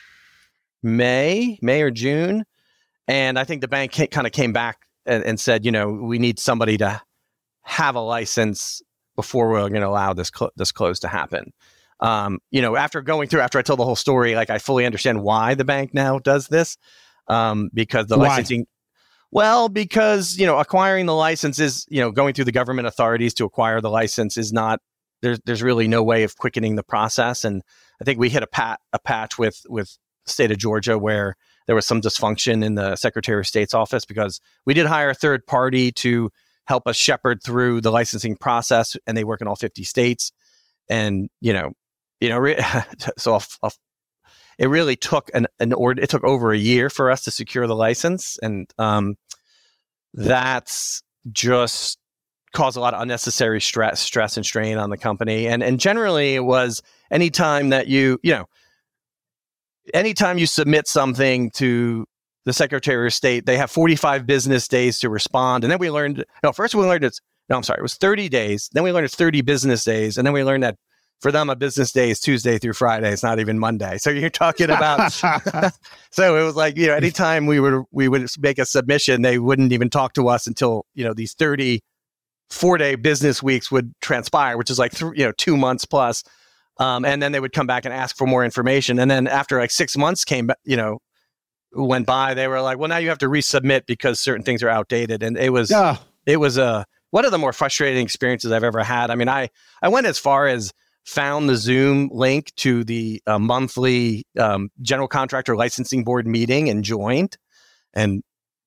May, May or June. And I think the bank kind of came back and, and said, you know, we need somebody to have a license before we're going to allow this cl- this close to happen. Um, you know, after going through, after I told the whole story, like I fully understand why the bank now does this, um, because the why? licensing. Well, because, you know, acquiring the license is, you know, going through the government authorities to acquire the license is not, there's there's really no way of quickening the process. And I think we hit a pat a patch with with the state of Georgia where there was some dysfunction in the Secretary of State's office because we did hire a third party to help us shepherd through the licensing process, and they work in all fifty states. And, you know, you know, re- so I'll, I'll, it really took an, an or it took over a year for us to secure the license. And um, that's just caused a lot of unnecessary stress, stress and strain on the company. And, and generally it was anytime that you, you know, anytime you submit something to the Secretary of State, they have forty-five business days to respond. And then we learned, no, first we learned it's, no, I'm sorry, it was thirty days. Then we learned it's thirty business days. And then we learned that for them, a business day is Tuesday through Friday. It's not even Monday. So you're talking about, so it was like, you know, anytime we would, we would make a submission, they wouldn't even talk to us until, you know, these thirty four day business weeks would transpire, which is like, th- you know, two months plus. Um, and then they would come back and ask for more information. And then after like six months came, you know, went by, they were like, well, now you have to resubmit because certain things are outdated. And it was, oh, it was a one of the more frustrating experiences I've ever had. I mean, I, I went as far as found the Zoom link to the uh, monthly um, general contractor licensing board meeting and joined. And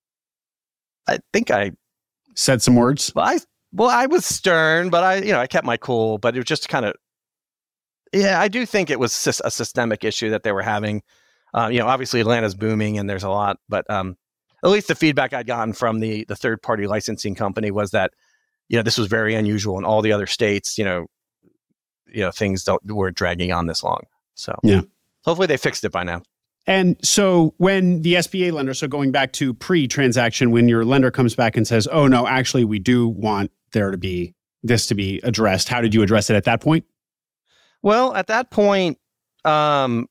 I think I said some words. Well, I well, I was stern, but I, you know, I kept my cool. But it was just kind of, yeah, I do think it was a systemic issue that they were having. Uh, you know, obviously Atlanta's booming, and there's a lot, but um, at least the feedback I'd gotten from the the third party licensing company was that, you know, this was very unusual in all the other states. You know, you know, things don't weren't dragging on this long. So yeah, hopefully they fixed it by now. And so when the S B A lender, so going back to pre-transaction, when your lender comes back and says, oh, no, actually, we do want there to be this to be addressed. How did you address it at that point? Well, at that point, um,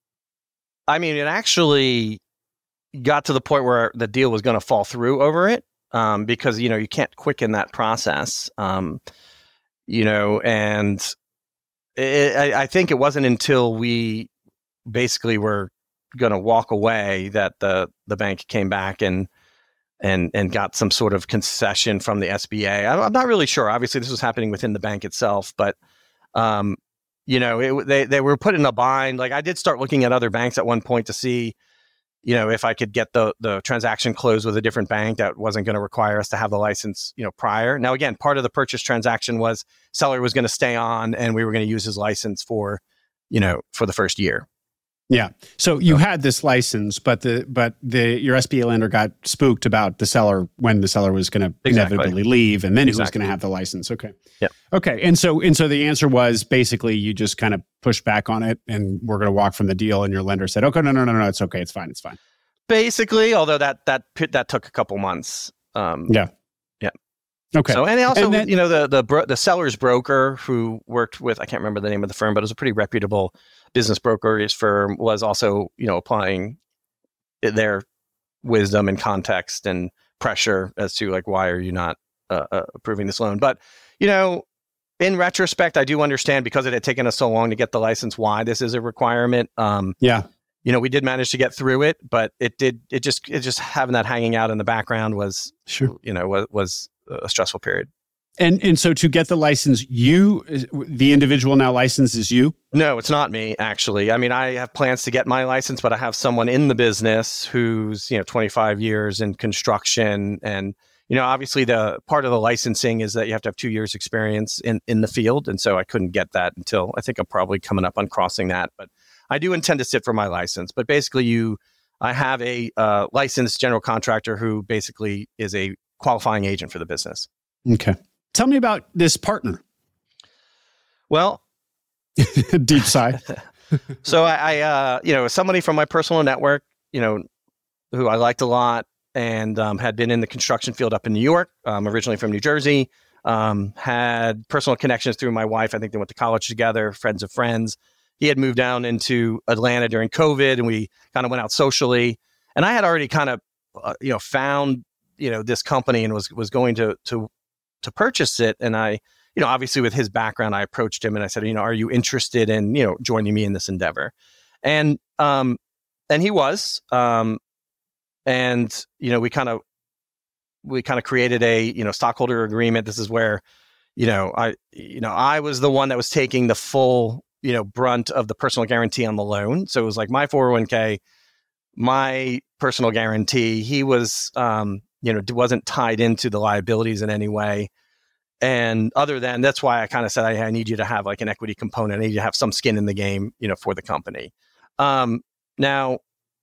I mean, it actually got to the point where the deal was going to fall through over it um, because, you know, you can't quicken that process, um, you know, and it, I, I think it wasn't until we basically were going to walk away that the the bank came back and and and got some sort of concession from the S B A. I'm not really sure. Obviously, this was happening within the bank itself, but um, you know, it, they they were put in a bind. Like I did start looking at other banks at one point to see, you know, if I could get the the transaction closed with a different bank that wasn't going to require us to have the license, you know, prior. Now, again, part of the purchase transaction was seller was going to stay on, and we were going to use his license for, you know, for the first year. Yeah. So you had this license, but the but the your S B A lender got spooked about the seller when the seller was going to exactly. inevitably leave, and then exactly. he was going to have the license. Okay. Yeah. Okay. And so and so the answer was basically you just kind of pushed back on it, and we're going to walk from the deal. And your lender said, "Okay, no, no, no, no, it's okay, it's fine, it's fine." Basically, although that that that took a couple months. Um, yeah. Yeah. Okay. So and also, and then, you know, the the bro- the seller's broker who worked with, I can't remember the name of the firm, but it was a pretty reputable business brokerage firm, was also, you know, applying their wisdom and context and pressure as to like, why are you not uh, uh, approving this loan? But, you know, in retrospect, I do understand because it had taken us so long to get the license, why this is a requirement. Um, yeah. You know, we did manage to get through it, but it did, it just, it just having that hanging out in the background was, sure. you know, was, was a stressful period. And and so to get the license, you, the individual now licenses you? No, it's not me, actually. I mean, I have plans to get my license, but I have someone in the business who's, you know, twenty-five years in construction. And, you know, obviously the part of the licensing is that you have to have two years experience in, in the field. And so I couldn't get that until I think I'm probably coming up on crossing that. But I do intend to sit for my license. But basically you, I have a uh, licensed general contractor who basically is a qualifying agent for the business. Okay. Tell me about this partner. Well, deep sigh. so I, I uh, you know, somebody from my personal network, you know, who I liked a lot and um, had been in the construction field up in New York, um, originally from New Jersey, um, had personal connections through my wife. I think they went to college together, friends of friends. He had moved down into Atlanta during COVID, and we kind of went out socially. And I had already kind of, uh, you know, found, you know, this company and was was going to to to purchase it. And I, you know, obviously with his background, I approached him and I said, you know, are you interested in, you know, joining me in this endeavor? And, um, and he was, um, and, you know, we kind of, we kind of created a, you know, stockholder agreement. This is where, you know, I, you know, I was the one that was taking the full, you know, brunt of the personal guarantee on the loan. So it was like my four oh one k, my personal guarantee. He was, um, you know, wasn't tied into the liabilities in any way. And other than, that's why I kind of said, I, I need you to have like an equity component. I need you to have some skin in the game, you know, for the company. Um, now,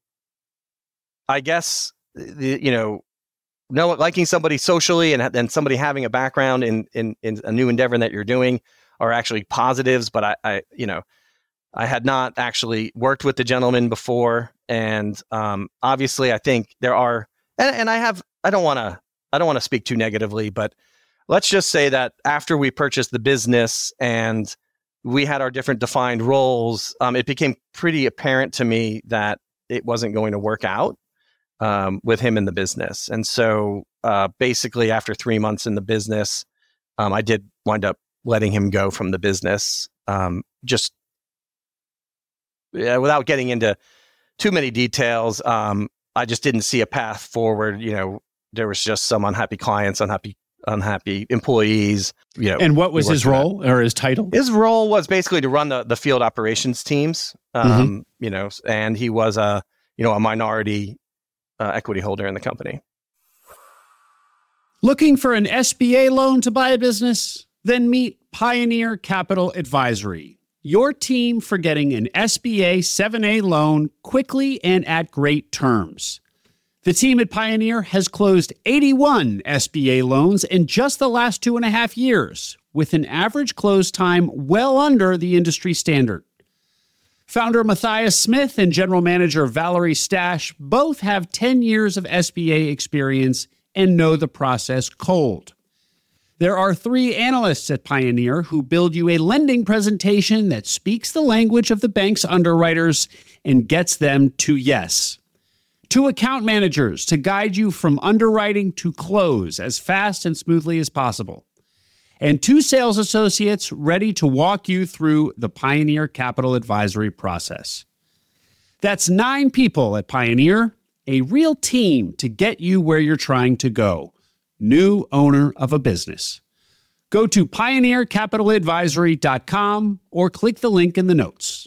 I guess, the, you know, know, liking somebody socially and then somebody having a background in, in, in a new endeavor that you're doing are actually positives. But I, I, you know, I had not actually worked with the gentleman before. And um, obviously I think there are, and, and I have, I don't want to, I don't want to speak too negatively, but let's just say that after we purchased the business and we had our different defined roles, um, it became pretty apparent to me that it wasn't going to work out um, with him in the business. And so uh, basically after three months in the business, um, I did wind up letting him go from the business, um, just yeah, without getting into too many details. Um, I just didn't see a path forward. You know, there was just some unhappy clients, unhappy unhappy employees. You know, and what was his role or his title? His role was basically to run the, the field operations teams. Um, mm-hmm. You know, and he was a you know a minority uh, equity holder in the company. Looking for an S B A loan to buy a business? Then meet Pioneer Capital Advisory, your team for getting an S B A seven A loan quickly and at great terms. The team at Pioneer has closed eighty-one S B A loans in just the last two and a half years, with an average close time well under the industry standard. Founder Matthias Smith and General Manager Valerie Stash both have ten years of S B A experience and know the process cold. There are three analysts at Pioneer who build you a lending presentation that speaks the language of the bank's underwriters and gets them to yes. Two account managers to guide you from underwriting to close as fast and smoothly as possible. And two sales associates ready to walk you through the Pioneer Capital Advisory process. That's nine people at Pioneer, a real team to get you where you're trying to go. New owner of a business. Go to pioneer capital advisory dot com or click the link in the notes.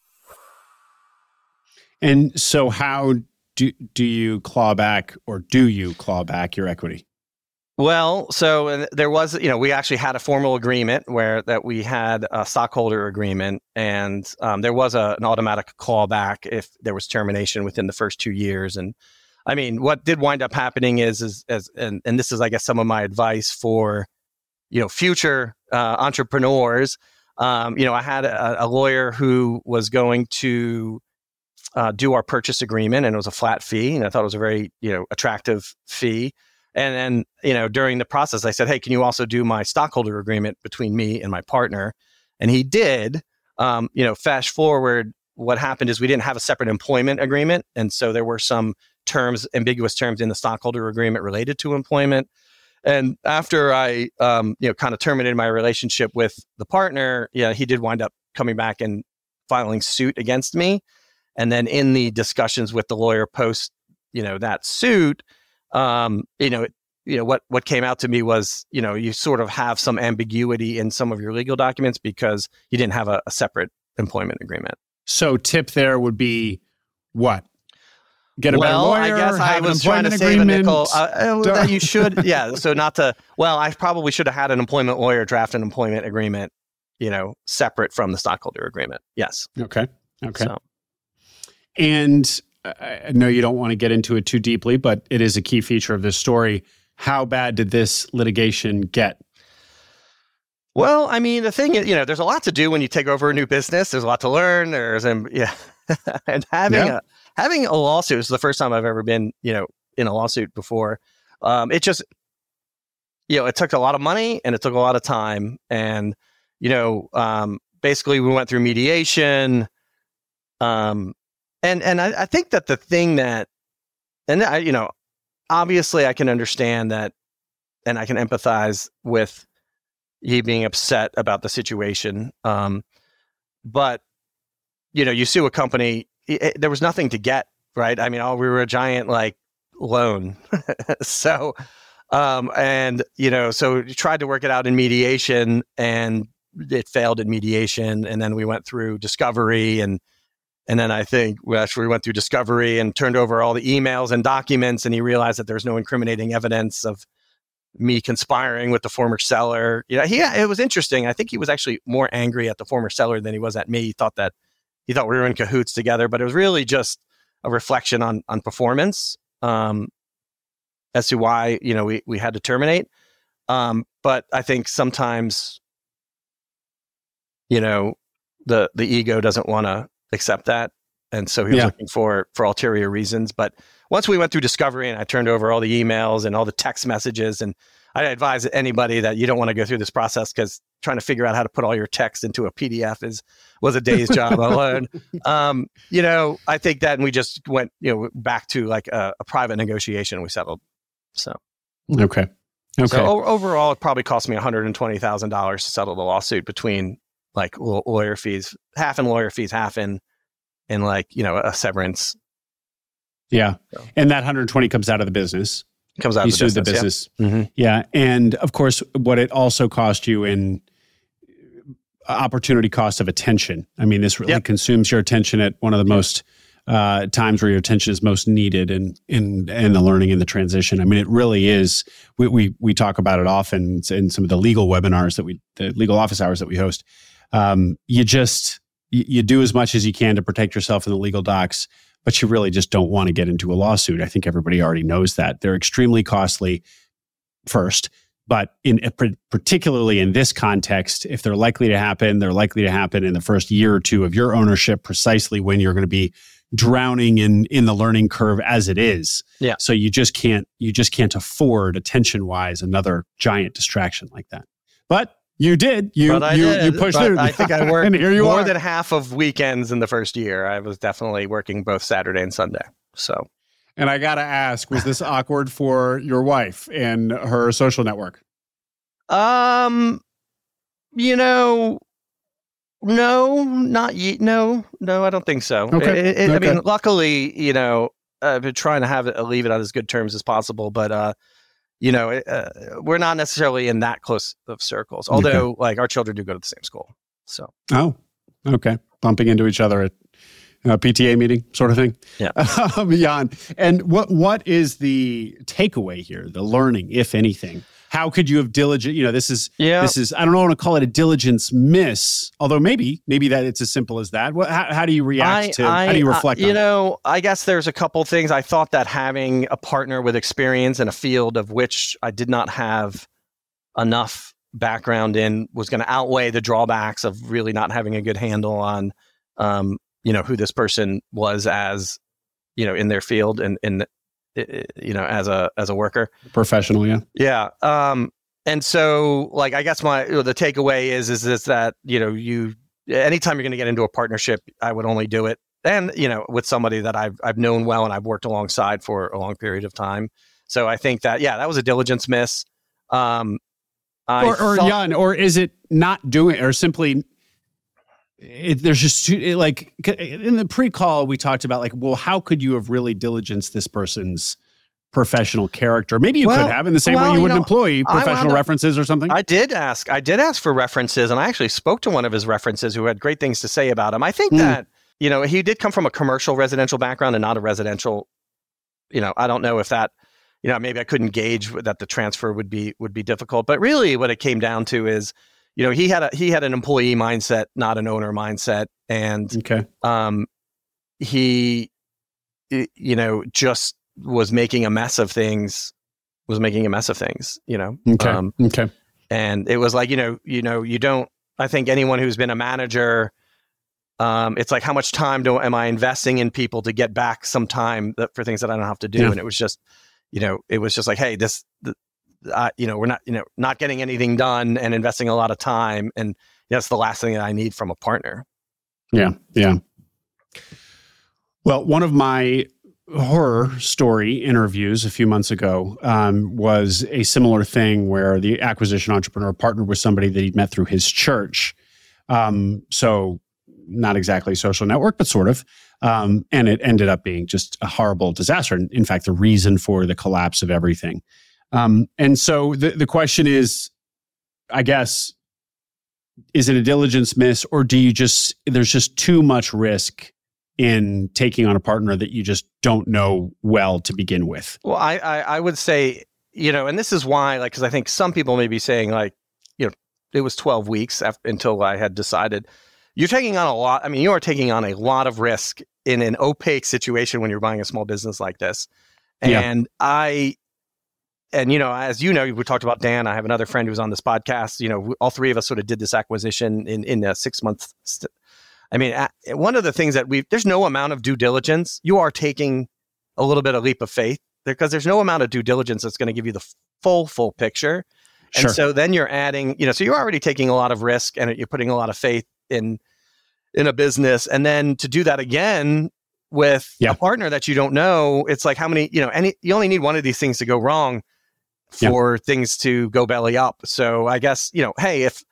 And so how do, do you claw back or do you claw back your equity? Well, so uh, there was, you know, we actually had a formal agreement where that we had a stockholder agreement, and um, there was a, an automatic clawback if there was termination within the first two years. And I mean, what did wind up happening is, is as and, and this is, I guess, some of my advice for, you know, future uh, entrepreneurs. Um, you know, I had a, a lawyer who was going to uh, do our purchase agreement, and it was a flat fee, and I thought it was a very, you know, attractive fee. And then, you know, during the process, I said, hey, can you also do my stockholder agreement between me and my partner? And he did. Um, you know, fast forward, what happened is we didn't have a separate employment agreement. And so there were some terms, ambiguous terms in the stockholder agreement related to employment. And after I, um, you know, kind of terminated my relationship with the partner, yeah, he did wind up coming back and filing suit against me. And then in the discussions with the lawyer post, you know, that suit, Um, you know, you know what what came out to me was, you know, you sort of have some ambiguity in some of your legal documents because you didn't have a, a separate employment agreement. So, tip there would be what? Get a well, better lawyer. I guess I was trying to save a nickel. Uh, that you should, yeah. So not to. Well, I probably should have had an employment lawyer draft an employment agreement, you know, separate from the stockholder agreement. Yes. Okay. Okay. So. And I know you don't want to get into it too deeply, but it is a key feature of this story. How bad did this litigation get? Well, I mean, the thing is, you know, there's a lot to do when you take over a new business. There's a lot to learn. There's, um, yeah, and having yeah. a having a lawsuit is the first time I've ever been, you know, in a lawsuit before. Um, it just, you know, it took a lot of money and it took a lot of time. And, you know, um, basically we went through mediation. Um, And and I, I think that the thing that, and I, you know, obviously I can understand that, and I can empathize with he being upset about the situation. Um, but you know, you sue a company, it, it, there was nothing to get, right? I mean, oh, we were a giant like loan, so um, and you know, so you tried to work it out in mediation, and it failed in mediation, and then we went through discovery and. And then I think we actually went through discovery and turned over all the emails and documents, and he realized that there's no incriminating evidence of me conspiring with the former seller. You know, he it was interesting. I think he was actually more angry at the former seller than he was at me. He thought that he thought we were in cahoots together, but it was really just a reflection on on performance um, as to why you know we we had to terminate. Um, but I think sometimes you know the the ego doesn't want to accept that, and so he was yeah. looking for for ulterior reasons. But once we went through discovery and I turned over all the emails and all the text messages, and I advise anybody that you don't want to go through this process because trying to figure out how to put all your text into a P D F is was a day's job alone. Um, you know, I think that, and we just went you know back to like a, a private negotiation. We settled. So okay, okay. So o- overall, it probably cost me one hundred and twenty thousand dollars to settle the lawsuit between. Like lawyer fees, half in lawyer fees, half in, in like, you know, a severance. Yeah. So. And that one hundred twenty comes out of the business. Comes out you of the sued business. the business. Yeah. Mm-hmm. yeah. And of course, what it also cost you in opportunity cost of attention. I mean, this really yep. consumes your attention at one of the most uh, times where your attention is most needed in, in, in the learning and the transition. I mean, it really is. We, we, we talk about it often in some of the legal webinars that we, the legal office hours that we host. Um, you just, you, you do as much as you can to protect yourself in the legal docs, but you really just don't want to get into a lawsuit. I think everybody already knows that. They're extremely costly first, but in particularly in this context, if they're likely to happen, they're likely to happen in the first year or two of your ownership, precisely when you're going to be drowning in in the learning curve as it is. Yeah. So you just can't you just can't afford attention-wise another giant distraction like that. But you did. You but you, did, you pushed through. I think I worked and here you more are. than half of weekends in the first year. I was definitely working both Saturday and Sunday. So, and I got to ask, was this awkward for your wife and her social network? Um, you know, no, not yet. No, no, I don't think so. Okay. It, it, okay. I mean, luckily, you know, I've been trying to have it, leave it on as good terms as possible, but, uh, you know, uh, we're not necessarily in that close of circles, although okay. like our children do go to the same school. So, oh, okay. Bumping into each other at a P T A meeting sort of thing. Yeah. Um, Jan, and what, what is the takeaway here, the learning, if anything? How could you have diligent, you know, this is, yeah. this is, I don't want to call it a diligence miss, although maybe, maybe that it's as simple as that. What, how, how do you react I, to, I, how do you reflect I, on You know, it? I guess there's a couple things. I thought that having a partner with experience in a field of which I did not have enough background in was going to outweigh the drawbacks of really not having a good handle on, um, you know, who this person was as, you know, in their field and in, you know, as a as a worker, professional, yeah, yeah. Um, and so, like, I guess my you know, the takeaway is is is that you know, you anytime you're going to get into a partnership, I would only do it, and you know, with somebody that I've I've known well and I've worked alongside for a long period of time. So I think that yeah, that was a diligence miss. Um, I or or thought, Jan, or is it not doing, or simply? It, there's just too, it, like in the pre-call we talked about like, well, how could you have really diligenced this person's professional character? Maybe you well, could have in the same well, way you, you would know, employ professional up, references or something. I did ask. I did ask for references, and I actually spoke to one of his references who had great things to say about him. I think mm. that you know he did come from a commercial residential background and not a residential. You know, I don't know if that. You know, maybe I couldn't gauge that the transfer would be would be difficult, but really, what it came down to is. You know, he had a he had an employee mindset, not an owner mindset, and okay. um, he, you know, just was making a mess of things. Was making a mess of things. You know, okay, um, okay, and it was like, you know, you know, you don't. I think anyone who's been a manager, um, it's like how much time do am I investing in people to get back some time that, for things that I don't have to do, yeah. and it was just, you know, it was just like, hey, this. The, Uh, you know, we're not, you know, not getting anything done and investing a lot of time. And that's the last thing that I need from a partner. Yeah. Yeah. Well, one of my horror story interviews a few months ago um, was a similar thing where the acquisition entrepreneur partnered with somebody that he'd met through his church. Um, so not exactly social network, but sort of. Um, and it ended up being just a horrible disaster. And in fact, the reason for the collapse of everything. Um, and so the, the question is, I guess, is it a diligence miss, or do you just, there's just too much risk in taking on a partner that you just don't know well to begin with? Well, I, I, I would say, you know, and this is why, like, because I think some people may be saying, like, you know, it was twelve weeks after, until I had decided. You're taking on a lot. I mean, you are taking on a lot of risk in an opaque situation when you're buying a small business like this. And yeah. I, And, you know, as you know, we talked about Dan. I have another friend who's on this podcast. You know, all three of us sort of did this acquisition in, in a six month. St- I mean, one of the things that we there's no amount of due diligence. You are taking a little bit of leap of faith because there's no amount of due diligence that's going to give you the full, full picture. Sure. And so then you're adding, you know, so you're already taking a lot of risk and you're putting a lot of faith in in a business. And then to do that again with yeah. a partner that you don't know, it's like how many, you know, any you only need one of these things to go wrong for yeah. things to go belly up. So I guess, you know, hey, if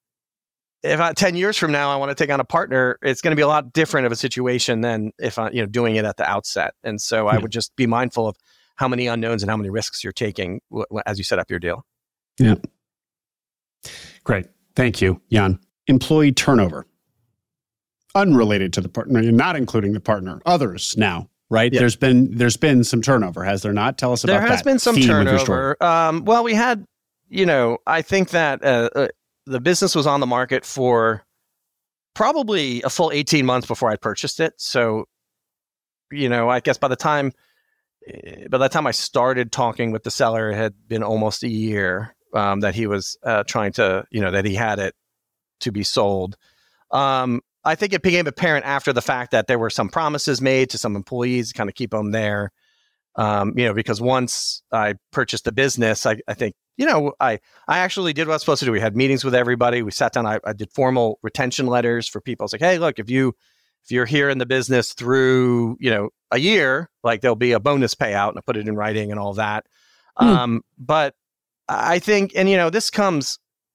if I, ten years from now I want to take on a partner, it's going to be a lot different of a situation than if I, you know, doing it at the outset. And so yeah. I would just be mindful of how many unknowns and how many risks you're taking w- w- as you set up your deal. Yeah. Great. Thank you, Jan. Employee turnover. Unrelated to the partner, not including the partner, others now, right? Yeah. There's been there's been some turnover, has there not? Tell us about that. There has been some theme of your story. turnover. Um, well, we had, you know, I think that uh, uh, the business was on the market for probably a full eighteen months before I purchased it. So, you know, I guess by the time by the time I started talking with the seller, it had been almost a year um, that he was uh, trying to, you know, that he had it to be sold. Um, I think it became apparent after the fact that there were some promises made to some employees to kind of keep them there. Um, you know, because once I purchased the business, I, I think, you know, I, I actually did what I was supposed to do. We had meetings with everybody. We sat down. I, I did formal retention letters for people. I was like, hey, look, if you, if you're here in the business through, you know, a year, like there'll be a bonus payout, and I put it in writing and all that. Mm. Um, but I think, and, you know, this comes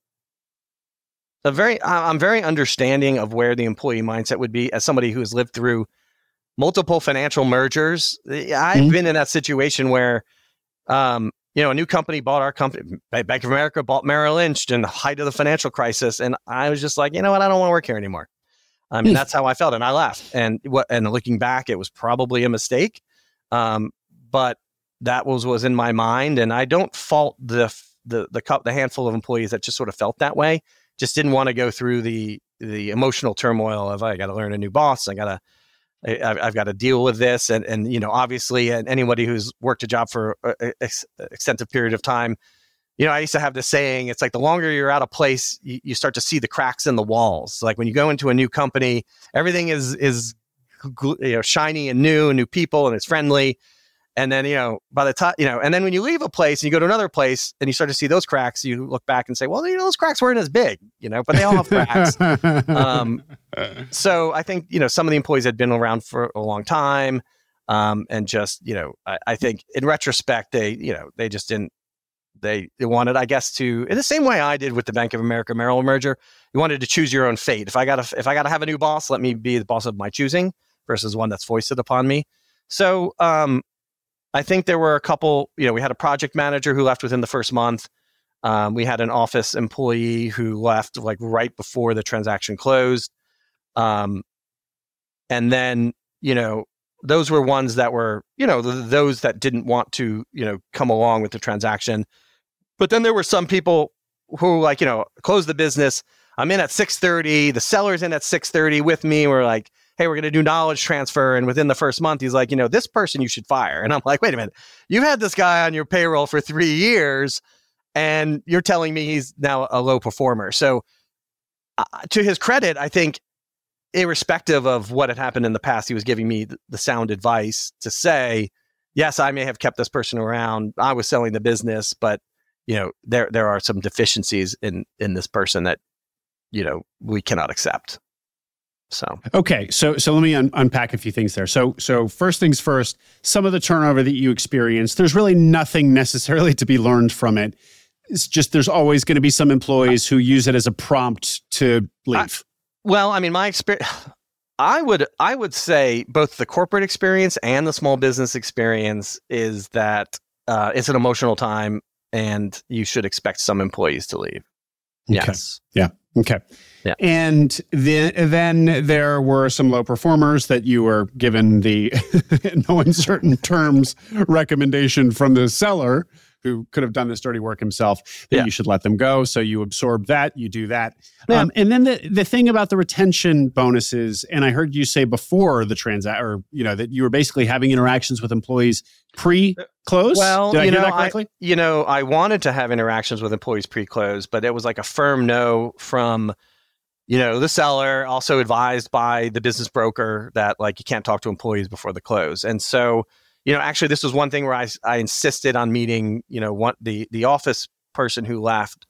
a very, I'm very understanding of where the employee mindset would be as somebody who has lived through multiple financial mergers. I've mm-hmm. been in that situation where, um, you know, a new company bought our company. Bank of America bought Merrill Lynch in the height of the financial crisis. And I was just like, you know what? I don't want to work here anymore. I mean, mm. that's how I felt. And I left. And what, and looking back, it was probably a mistake. Um, but that was, was in my mind. And I don't fault the, the, the, the, the handful of employees that just sort of felt that way. Just didn't want to go through the the emotional turmoil of, I got to learn a new boss. I got to, I've got to deal with this. And, and, you know, obviously, and anybody who's worked a job for an ex- extensive period of time, you know, I used to have this saying, it's like the longer you're out of place, you, you start to see the cracks in the walls. Like when you go into a new company, everything is, is, you know, shiny and new and new people and it's friendly. And then, you know, by the time, you know, and then when you leave a place and you go to another place and you start to see those cracks, you look back and say, well, you know, those cracks weren't as big, you know, but they all have cracks. um, so I think, you know, some of the employees had been around for a long time. Um, and just, you know, I, I think in retrospect, they, you know, they just didn't, they, they wanted, I guess, to, in the same way I did with the Bank of America Merrill merger, you wanted to choose your own fate. If I got to, if I got to have a new boss, let me be the boss of my choosing versus one that's foisted upon me. So, um, I think there were a couple, you know, we had a project manager who left within the first month. Um, we had an office employee who left like right before the transaction closed. Um, and then, you know, those were ones that were, you know, th- those that didn't want to, you know, come along with the transaction. But then there were some people who like, you know, closed the business. I'm in at six thirty. The seller's in at six thirty with me. We're like, hey, we're going to do knowledge transfer. And within the first month, he's like, you know, this person you should fire. And I'm like, wait a minute, you've had this guy on your payroll for three years and you're telling me he's now a low performer. So uh, to his credit, I think irrespective of what had happened in the past, he was giving me the, the sound advice to say, yes, I may have kept this person around. I was selling the business, but you know, there, there are some deficiencies in, in this person that, you know, we cannot accept. So, okay. So, so let me un- unpack a few things there. So, so first things first, some of the turnover that you experienced, there's really nothing necessarily to be learned from it. It's just, there's always going to be some employees who use it as a prompt to leave. I, well, I mean, my experience, I would, I would say both the corporate experience and the small business experience is that uh, it's an emotional time and you should expect some employees to leave. Okay. Yes. Yeah. Okay. Yeah. And then, then there were some low performers that you were given the no uncertain terms recommendation from the seller who could have done this dirty work himself, that yeah. you should let them go. So you absorb that, you do that. Yeah. Um, and then the, the thing about the retention bonuses, and I heard you say before the transact, or, you know, that you were basically having interactions with employees pre-close. Well, Did I you hear know, that correctly? I, you know, I wanted to have interactions with employees pre-close, but it was like a firm no from, you know, the seller, also advised by the business broker that like you can't talk to employees before the close. And so, you know, actually, this was one thing where I, I insisted on meeting, you know, one, the the office person who left.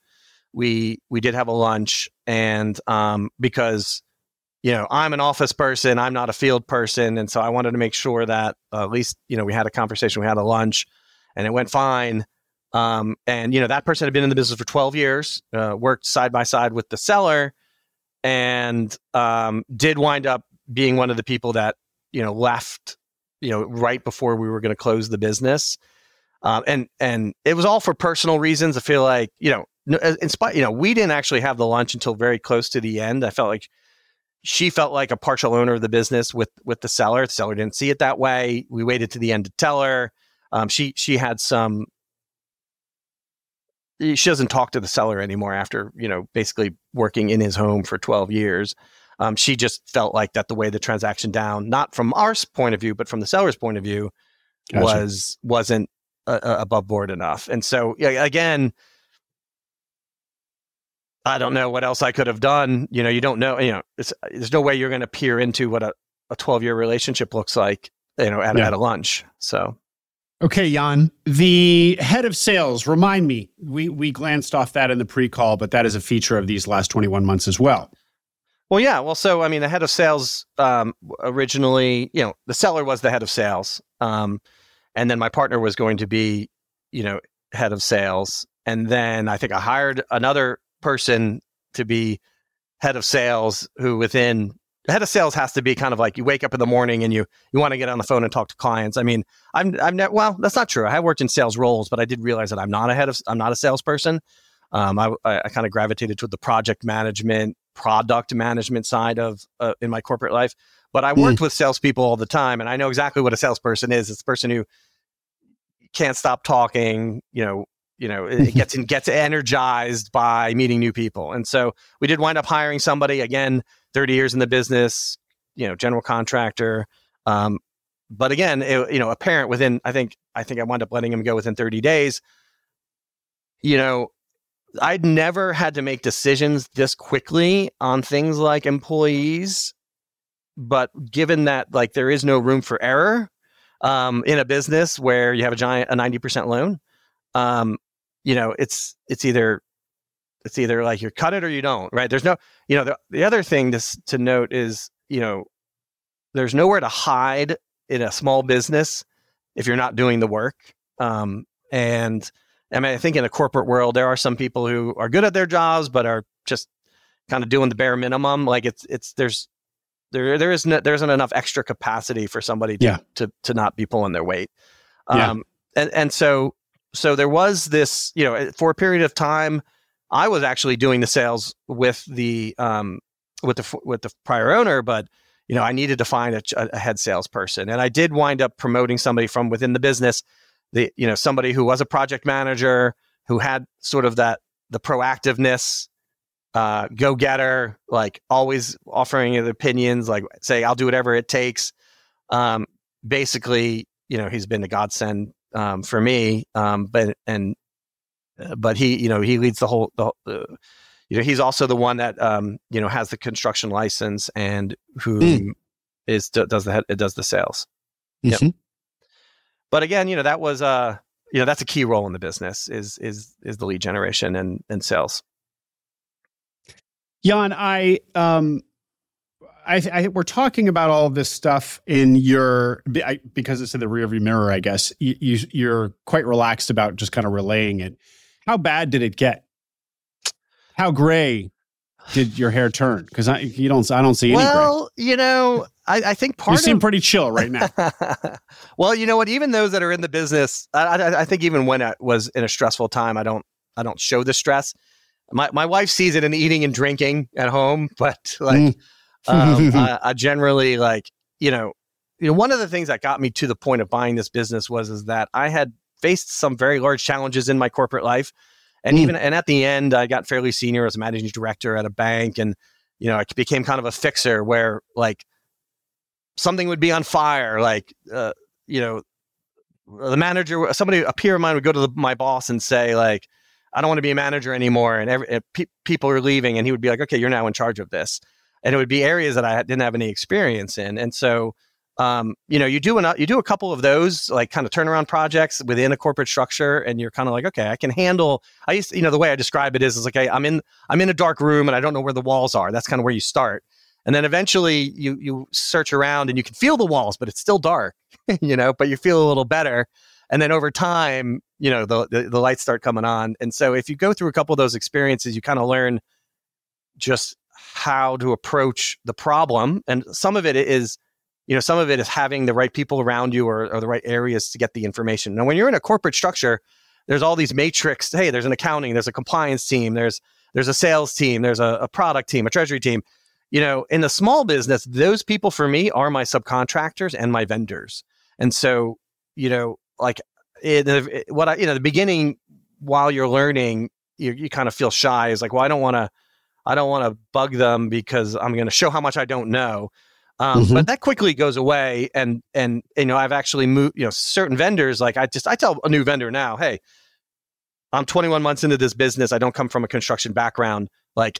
We we did have a lunch, and um, because, you know, I'm an office person, I'm not a field person, and so I wanted to make sure that uh, at least, you know, we had a conversation, we had a lunch, and it went fine. Um, and you know, that person had been in the business for twelve years, uh, worked side by side with the seller, and um, did wind up being one of the people that, you know, left, you know, right before we were going to close the business. Um, and and it was all for personal reasons. I feel like, you know, in spite, you know, we didn't actually have the lunch until very close to the end. I felt like she felt like a partial owner of the business with with the seller. The seller didn't see it that way. We waited to the end to tell her. Um, she she had some. She doesn't talk to the seller anymore after, you know, basically working in his home for twelve years. Um, she just felt like that the way the transaction down, not from our point of view, but from the seller's point of view, gotcha. was wasn't uh, above board enough. And so, yeah, again, I don't know what else I could have done. You know, you don't know. You know, it's, there's no way you're going to peer into what a a twelve year relationship looks like, you know, at, yeah. at a lunch. So. Okay, Jan, the head of sales, remind me, we we glanced off that in the pre-call, but that is a feature of these last twenty-one months as well. Well, yeah. Well, so, I mean, the head of sales um, originally, you know, the seller was the head of sales. Um, and then my partner was going to be, you know, head of sales. And then I think I hired another person to be head of sales who within... The head of sales has to be kind of like you wake up in the morning and you you want to get on the phone and talk to clients. I mean, I'm I'm ne- well, that's not true. I have worked in sales roles, but I did realize that I'm not a head of I'm not a salesperson. Um, I I, I kind of gravitated toward the project management, product management side of uh, in my corporate life. But I worked mm. with salespeople all the time, and I know exactly what a salesperson is. It's the person who can't stop talking. You know, you know, it gets gets energized by meeting new people. And so we did wind up hiring somebody again. thirty years in the business, you know, general contractor. Um, but again, it, you know, a parent within, I think, I think I wound up letting him go within thirty days. You know, I'd never had to make decisions this quickly on things like employees, but given that like there is no room for error um, in a business where you have a giant, a ninety percent loan, um, you know, it's, it's either, It's either like you cut it or you don't, right? There's no, you know, the, the other thing to, to note is, you know, there's nowhere to hide in a small business if you're not doing the work. Um, and I mean, I think in a corporate world, there are some people who are good at their jobs, but are just kind of doing the bare minimum. Like it's, it's, there's, there, there isn't, there isn't enough extra capacity for somebody to, yeah. to, to not be pulling their weight. Um, yeah. and, and so, so there was this, you know, for a period of time, I was actually doing the sales with the um, with the with the prior owner, but you know I needed to find a, a head salesperson, and I did wind up promoting somebody from within the business. The you know somebody who was a project manager who had sort of that the proactiveness, uh, go getter, like always offering his opinions, like say I'll do whatever it takes. Um, basically, you know he's been a godsend um, for me, um, but and. Uh, but he, you know, he leads the whole, the, uh, you know, he's also the one that, um, you know, has the construction license and who mm. is does the it does the sales. Mm-hmm. Yep. But again, you know, that was, uh, you know, that's a key role in the business is is is the lead generation and and sales. Jan, I, um, I, I, we're talking about all of this stuff in your I, because it's in the rearview mirror. I guess you, you you're quite relaxed about just kind of relaying it. How bad did it get? How gray did your hair turn? Because I you don't I don't see any well, gray. you know, I, I think part you seem of, pretty chill right now. Well, you know what? Even those that are in the business, I, I, I think even when I was in a stressful time, I don't I don't show the stress. My my wife sees it in eating and drinking at home, but like mm. um, I, I generally like you know you know one of the things that got me to the point of buying this business was is that I had faced some very large challenges in my corporate life. And mm. even, and at the end, I got fairly senior as a managing director at a bank. And, you know, I became kind of a fixer where like something would be on fire. Like, uh, you know, the manager, somebody, a peer of mine would go to the, my boss and say like, I don't want to be a manager anymore. And every, pe- people are leaving. And he would be like, okay, you're now in charge of this. And it would be areas that I didn't have any experience in. And so, Um, you know, you do an, you do a couple of those like kind of turnaround projects within a corporate structure, and you're kind of like, okay, I can handle. I used, to, you know, the way I describe it is, is like, okay, I'm in, I'm in a dark room and I don't know where the walls are. That's kind of where you start, and then eventually you you search around and you can feel the walls, but it's still dark, you know. But you feel a little better, and then over time, you know, the, the the lights start coming on. And so if you go through a couple of those experiences, you kind of learn just how to approach the problem, and some of it is you know, some of it is having the right people around you or, or the right areas to get the information. Now, when you're in a corporate structure, there's all these matrix. Hey, there's an accounting, there's a compliance team, there's there's a sales team, there's a, a product team, a treasury team. You know, in the small business, those people for me are my subcontractors and my vendors. And so, you know, like it, it, what I, you know, the beginning while you're learning, you, you kind of feel shy. It's like, well, I don't want to, I don't want to bug them because I'm going to show how much I don't know. Um, mm-hmm. But that quickly goes away. And, and, you know, I've actually moved, you know, certain vendors, like I just, I tell a new vendor now, hey, I'm twenty-one months into this business. I don't come from a construction background. Like,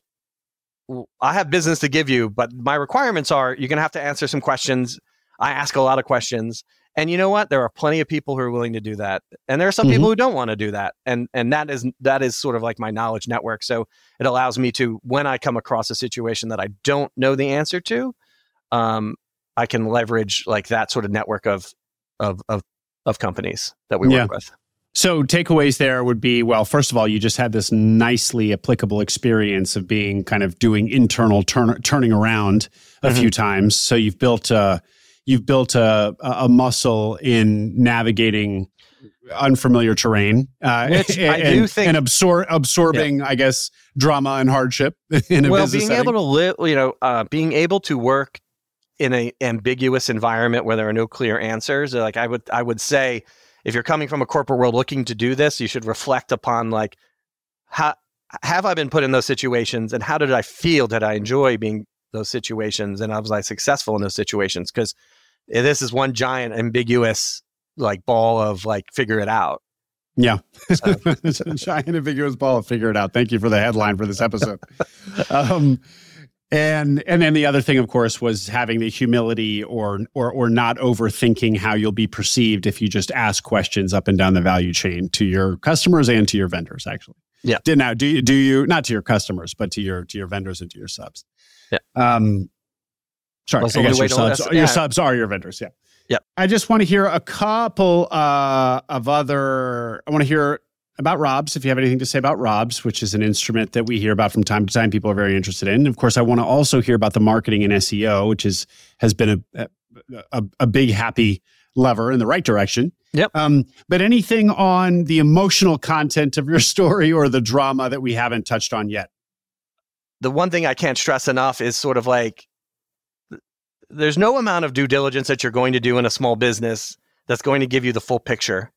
I have business to give you, but my requirements are you're going to have to answer some questions. I ask a lot of questions. And you know what? There are plenty of people who are willing to do that. And there are some mm-hmm. people who don't want to do that. And and that is that is sort of like my knowledge network. So it allows me to, when I come across a situation that I don't know the answer to, um, I can leverage like that sort of network of of of, of companies that we work yeah. with. So takeaways there would be, well, first of all, you just had this nicely applicable experience of being kind of doing internal turn, turning around a mm-hmm. few times. So you've built a, you've built a, a muscle in navigating unfamiliar terrain, uh, Which and, I do think, and absor- absorbing, yeah. I guess, drama and hardship in a well, business being setting. able to live, you know, uh, being able to work in an ambiguous environment where there are no clear answers. Like I would, I would say, if you're coming from a corporate world looking to do this, you should reflect upon like, how have I been put in those situations, and how did I feel? Did I enjoy being those situations, and was I successful in those situations? Because this is one giant ambiguous like ball of like figure it out. Yeah, so. It's a giant ambiguous ball of figure it out. Thank you for the headline for this episode. um, And and then the other thing, of course, was having the humility or or or not overthinking how you'll be perceived if you just ask questions up and down the value chain to your customers and to your vendors. Actually, yeah. Did now do you do you not to your customers but to your to your vendors and to your subs? Yeah. Um. Sorry, well, I guess your subs less, your yeah. subs are your vendors. Yeah. Yeah. I just want to hear a couple uh, of other. I want to hear. About Robs, if you have anything to say about Robs, which is an instrument that we hear about from time to time, people are very interested in. Of course, I want to also hear about the marketing and S E O, which is has been a a, a big happy lever in the right direction. Yep. Um, but anything on the emotional content of your story or the drama that we haven't touched on yet? The one thing I can't stress enough is sort of like, there's no amount of due diligence that you're going to do in a small business that's going to give you the full picture.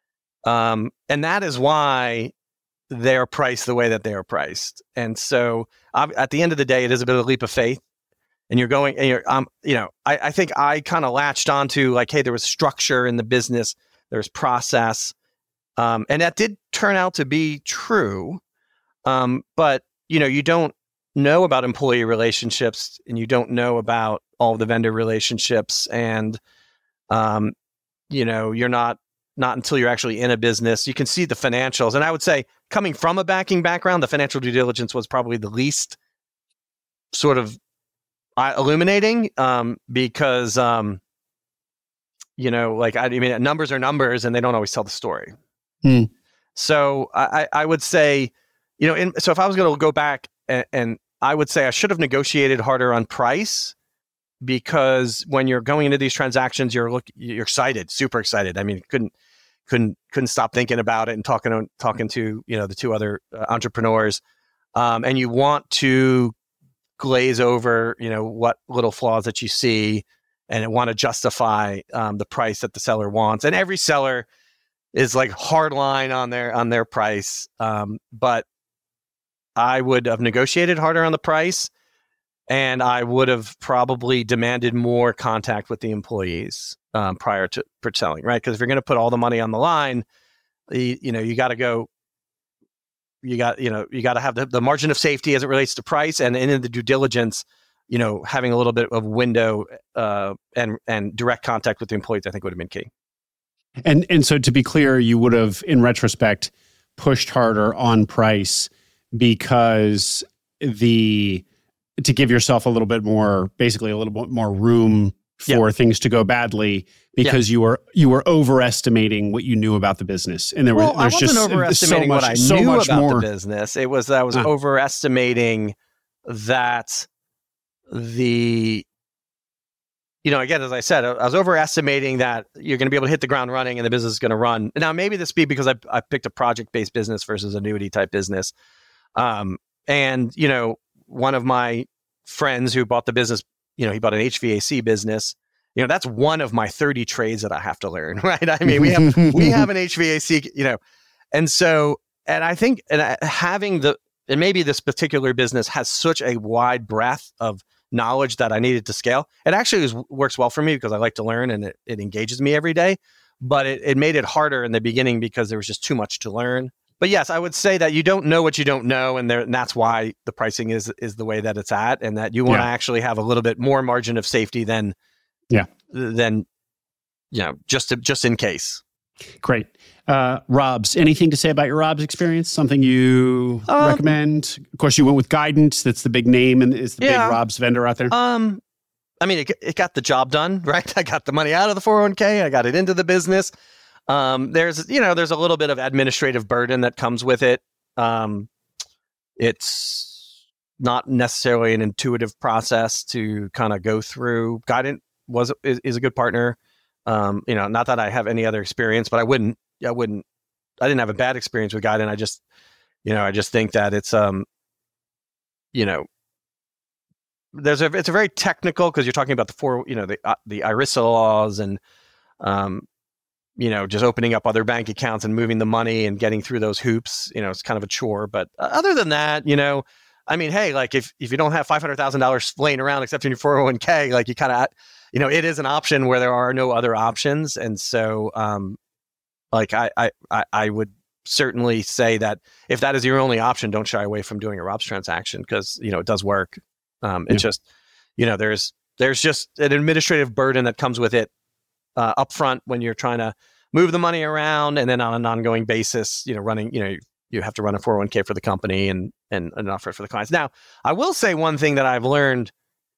Um, and that is why they're priced the way that they are priced. And so uh, at the end of the day, it is a bit of a leap of faith. And you're going, and you're, um, you know, I, I think I kind of latched onto like, hey, there was structure in the business, there's process. Um, and that did turn out to be true. Um, but, you know, you don't know about employee relationships, and you don't know about all the vendor relationships. And, um, you know, you're not, not until you're actually in a business. You can see the financials. And I would say, coming from a banking background, the financial due diligence was probably the least sort of uh, illuminating um, because, um, you know, like, I, I mean, numbers are numbers and they don't always tell the story. Hmm. So I, I would say, you know, in, so if I was going to go back and, and I would say I should have negotiated harder on price, because when you're going into these transactions, you're look, you're excited, super excited. I mean, couldn't, couldn't, couldn't stop thinking about it and talking to, talking to, you know, the two other uh, entrepreneurs. Um, and you want to glaze over, you know, what little flaws that you see, and want to justify um, the price that the seller wants. And every seller is like hard line on their, on their price. Um, but I would have negotiated harder on the price, and I would have probably demanded more contact with the employees um, prior to for selling, right? Because if you're going to put all the money on the line, you, you know, you got to go, you got, you know, you got to have the, the margin of safety as it relates to price, and, and in the due diligence, you know, having a little bit of window uh, and and direct contact with the employees, I think would have been key. And and so to be clear, you would have, in retrospect, pushed harder on price because the to give yourself a little bit more, basically a little bit more room for yeah. things to go badly, because yeah. you were you were overestimating what you knew about the business, and there well, was there's I wasn't just overestimating so much, what I so knew much about more. the business. It was I was uh. overestimating that the you know, again, as I said, I was overestimating that you're going to be able to hit the ground running and the business is going to run. Now, maybe this be because I, I picked a project-based business versus annuity type business. Um, and, you know, one of my friends who bought the business, you know, he bought an H V A C business. You know, that's one of my thirty trades that I have to learn, right? I mean, we have we have an H V A C, you know, and so, and I think and I, having the, and maybe this particular business has such a wide breadth of knowledge that I needed to scale. It actually is, works well for me because I like to learn and it, it engages me every day. But it, it made it harder in the beginning because there was just too much to learn. But yes, I would say that you don't know what you don't know, and, there, and that's why the pricing is is the way that it's at, and that you want to yeah. actually have a little bit more margin of safety than yeah than you know just to, just in case. Great. Uh, Robs, anything to say about your Robs experience? Something you um, recommend? Of course, you went with Guidant. That's the big name and is the yeah. big Robs vendor out there. Um, I mean, it, it got the job done, right? I got the money out of the four oh one k. I got it into the business. Um, there's, you know, there's a little bit of administrative burden that comes with it. Um, it's not necessarily an intuitive process to kind of go through. Guidant was is, is a good partner. Um, you know, not that I have any other experience, but I wouldn't, I wouldn't, I didn't have a bad experience with Guidant. I just, you know, I just think that it's, um, you know, there's a, it's a very technical, because you're talking about the four, you know, the, uh, the ERISA laws and, um, you know, just opening up other bank accounts and moving the money and getting through those hoops, you know, it's kind of a chore. But other than that, you know, I mean, hey, like if, if you don't have five hundred thousand dollars laying around except in your four oh one k, like you kind of, you know, it is an option where there are no other options. And so, um, like I, I, I would certainly say that if that is your only option, don't shy away from doing a Robs transaction, because, you know, it does work. Um, it's yeah. just, you know, there's, there's just an administrative burden that comes with it uh, upfront when you're trying to move the money around, and then on an ongoing basis, you know, running, you know, you, you have to run a four oh one k for the company and, and an offer for the clients. Now, I will say one thing that I've learned,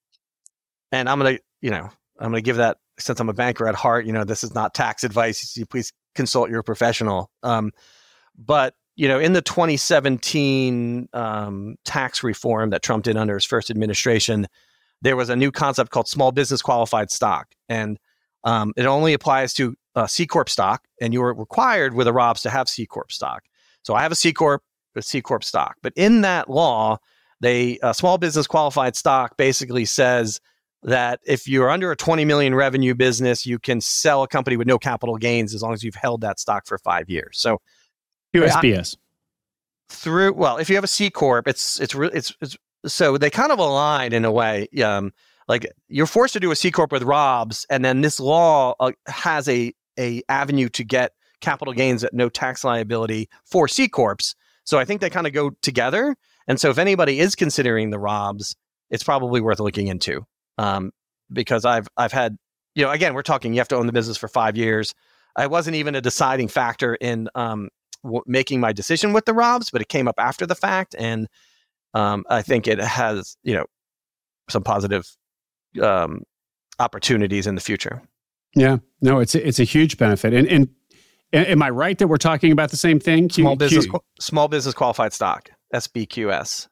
and I'm going to, you know, I'm going to give that, since I'm a banker at heart, you know, this is not tax advice. You please consult your professional. Um, but, you know, in the twenty seventeen um, tax reform that Trump did under his first administration, there was a new concept called small business qualified stock. And um, it only applies to uh, C Corp stock, and you are required with a Robs to have C Corp stock. So I have a C Corp, a C Corp stock. But in that law, they uh, small business qualified stock basically says that if you're under a twenty million revenue business, you can sell a company with no capital gains as long as you've held that stock for five years. So U S B S. Through, well, if you have a C Corp, it's, it's, it's, it's, so they kind of align in a way. Um, like you're forced to do a C Corp with Robs, and then this law uh, has a, a avenue to get capital gains at no tax liability for C Corps. So I think they kind of go together. And so if anybody is considering the Robs, it's probably worth looking into. Um, because I've I've had, you know, again, we're talking, you have to own the business for five years. I wasn't even a deciding factor in um, w- making my decision with the Robs, but it came up after the fact. And um, I think it has, you know, some positive um, opportunities in the future. Yeah, no, it's a, it's a huge benefit. And, and, and am I right that we're talking about the same thing? Q, small business, Q, small business qualified stock, S B Q S.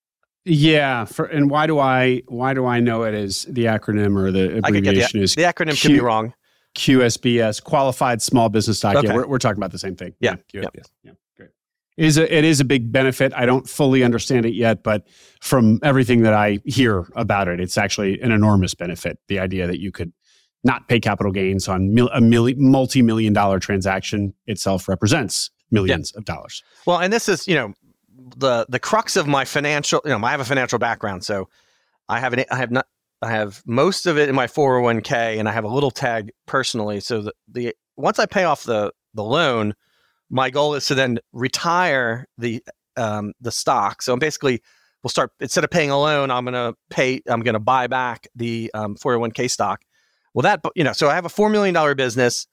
Yeah, for, and why do I why do I know it as the acronym or the abbreviation the, is the acronym Q, could be wrong. Q S B S, Qualified Small Business Stock. Okay. Yeah, we're, we're talking about the same thing. Yeah, Q S B S. Yeah, great. It is a, it is a big benefit. I don't fully understand it yet, but from everything that I hear about it, it's actually an enormous benefit. The idea that you could not pay capital gains on mil, a milli, multi-million dollar transaction itself represents millions yeah. of dollars. Well, and this is, you know, the the crux of my financial, you know, I have a financial background, so I have an, I have not, I have most of it in my four oh one k, and I have a little tag personally. So the, the once I pay off the the loan, my goal is to then retire the um, the stock. So I'm basically, we'll start, instead of paying a loan, I'm going to pay, I'm going to buy back the um, four oh one k stock. Well, that, you know, so I have a four million dollars business,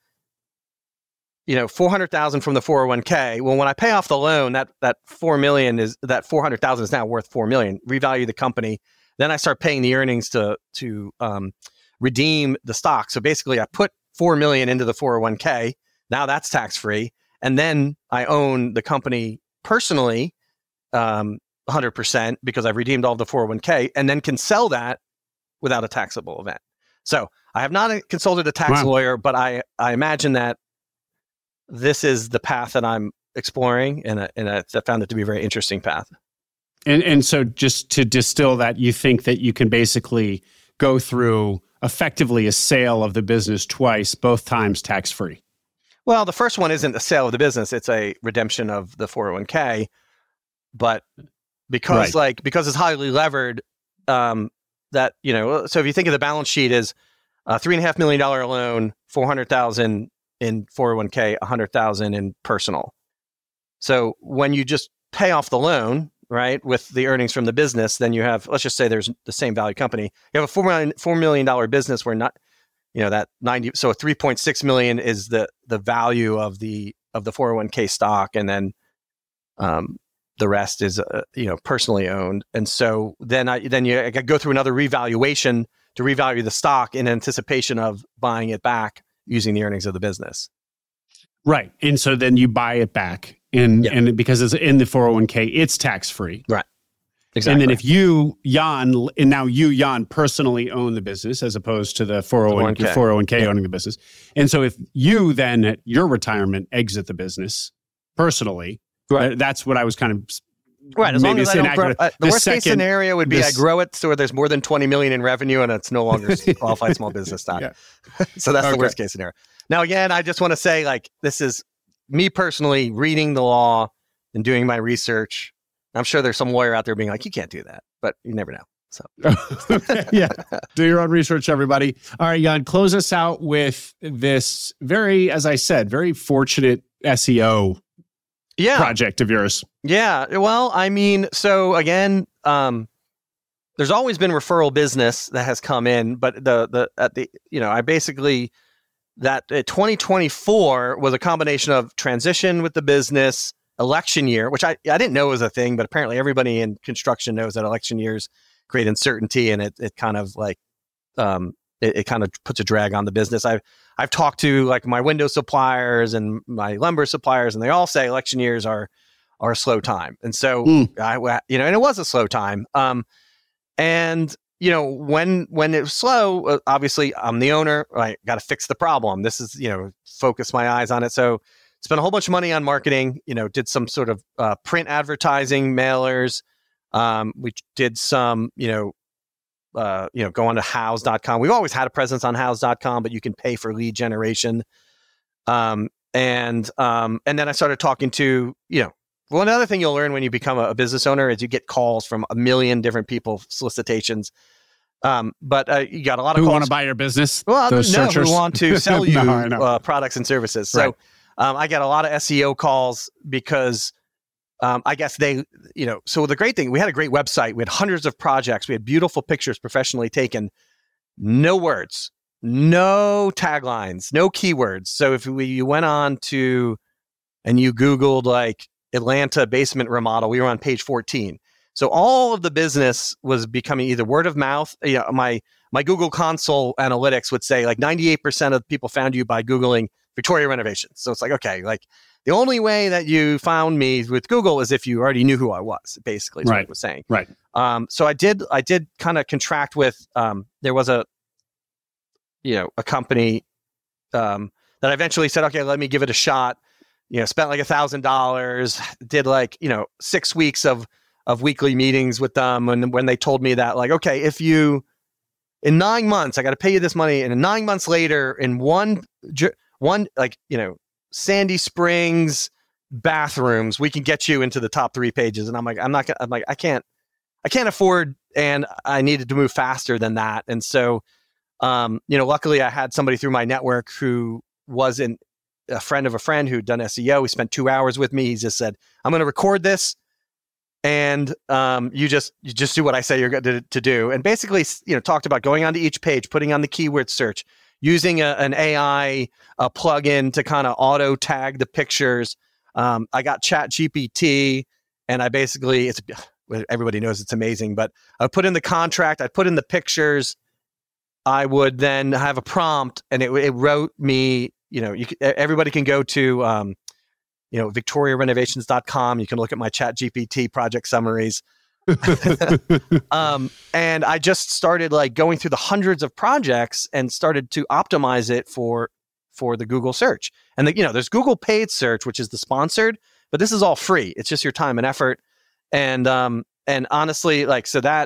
you know, four hundred thousand from the four oh one k. Well, when I pay off the loan, that that four million is, that four hundred thousand is now worth four million. Revalue the company. Then I start paying the earnings to to um, redeem the stock. So basically, I put four million into the four oh one k. Now that's tax free, and then I own the company personally, um, one hundred percent because I've redeemed all the four oh one k, and then can sell that without a taxable event. So I have not consulted a tax Wow. lawyer, but I, I imagine that this is the path that I'm exploring, and, I- and I found it to be a very interesting path. And and so just to distill that, you think that you can basically go through effectively a sale of the business twice, both times tax-free. Well, the first one isn't a sale of the business; it's a redemption of the four oh one k. But because, Right. like, because it's highly levered, um, that you know, so if you think of the balance sheet as a three and a half million dollar loan, four hundred thousand in four oh one k, a hundred thousand in personal. So when you just pay off the loan, right, with the earnings from the business, then you have, let's just say there's the same value company. You have a four million four million dollar business where not, you know, that ninety, so a three point six million is the the value of the of the four oh one k stock, and then um, the rest is uh, you know, personally owned. And so then I then you I go through another revaluation to revalue the stock in anticipation of buying it back using the earnings of the business. Right. And so then you buy it back. And, Yeah. and because it's in the four oh one k, it's tax-free. Right. Exactly. And then if you, Jan, and now you, Jan, personally own the business as opposed to the four oh one k, four oh one k Yeah. owning the business. And so if you then at your retirement exit the business personally, Right. uh, that's what I was kind of Right, as long maybe as it's I don't grow, inaccurate. uh, the, The worst case second- scenario would be this- I grow it so where there's more than twenty million in revenue and it's no longer qualified small business stock. Yeah. So that's Okay. the worst case scenario. Now, again, I just want to say, like, this is me personally reading the law and doing my research. I'm sure there's some lawyer out there being like, you can't do that, but you never know. So yeah. Do your own research, everybody. All right, Jan, close us out with this very, as I said, very fortunate S E O yeah, project of yours. Yeah. Well, I mean, so again, um, there's always been referral business that has come in, but the the at the you know, I basically that uh, twenty twenty-four was a combination of transition with the business, election year, which I I didn't know was a thing, but apparently everybody in construction knows that election years create uncertainty, and it it kind of like um it, it kind of puts a drag on the business. I've I've talked to like my window suppliers and my lumber suppliers, and they all say election years are are a slow time. And so Mm. I, you know, and it was a slow time. Um, and you know, when when it was slow, uh, obviously I'm the owner. I got to fix the problem. This is, you know, focus my eyes on it. So spent a whole bunch of money on marketing. You know, did some sort of uh, print advertising, mailers. Um, we did some, you know, uh, you know, go on to house dot com. We've always had a presence on house dot com, but you can pay for lead generation. Um, and um, and then I started talking to, you know, well, another thing you'll learn when you become a, a business owner is you get calls from a million different people, solicitations. Um, but uh, you got a lot of Who calls. want to buy your business? Well, Those no, searchers? who want to sell you No, I know. uh, products and services. So Right. um, I get a lot of S E O calls because um, I guess they, you know, so the great thing, we had a great website. We had hundreds of projects. We had beautiful pictures professionally taken. No words, no taglines, no keywords. So if we, you went on to and you Googled like Atlanta basement remodel, we were on page fourteen. So all of the business was becoming either word of mouth. You know, my my Google Console analytics would say like ninety-eight percent of people found you by Googling Victoria renovations. So it's like, okay, like the only way that you found me with Google is if you already knew who I was, basically, is what Right. it was saying. Right. Um, so I did I did kind of contract with um, there was a you know a company um, that I eventually said, okay, let me give it a shot. You know, spent like a thousand dollars, did like, you know, six weeks of of weekly meetings with them. And when they told me that, like, okay, if you in nine months, I got to pay you this money, and in nine months later, in one one like, you know, Sandy Springs bathrooms, we can get you into the top three pages. And I'm like, I'm not gonna, I'm like, I can't, I can't afford, and I needed to move faster than that. And so, um, you know, luckily I had somebody through my network who wasn't a friend of a friend who'd done S E O. He spent two hours with me. He just said, I'm going to record this, and um, you just you just do what I say you're going to, to do. And basically, you know, talked about going onto each page, putting on the keyword search, using a, an A I a plugin to kind of auto tag the pictures. Um, I got Chat G P T, and I basically, it's everybody knows it's amazing, but I put in the contract, I put in the pictures, I would then have a prompt, and it, it wrote me, you know, you, everybody can go to, um, you know, victoria renovations dot com. You can look at my Chat G P T project summaries. um, and I just started like going through the hundreds of projects and started to optimize it for for the Google search. And the, you know, there's Google paid search, which is the sponsored, but this is all free. It's just your time and effort. And um, and honestly, like so that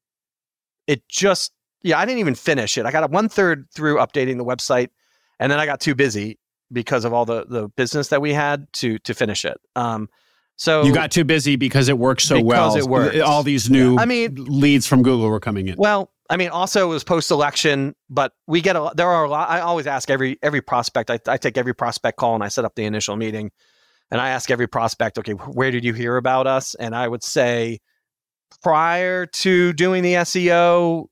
it just yeah, I didn't even finish it. I got a one third through updating the website, and then I got too busy because of all the the business that we had to to finish it. Um, So you got too busy because it works so because well. It works. All these new yeah. I mean, leads from Google were coming in. Well, I mean, also it was post-election, but we get a there are a lot. I always ask every every prospect. I, I take every prospect call and I set up the initial meeting, and I ask every prospect, okay, where did you hear about us? And I would say prior to doing the S E O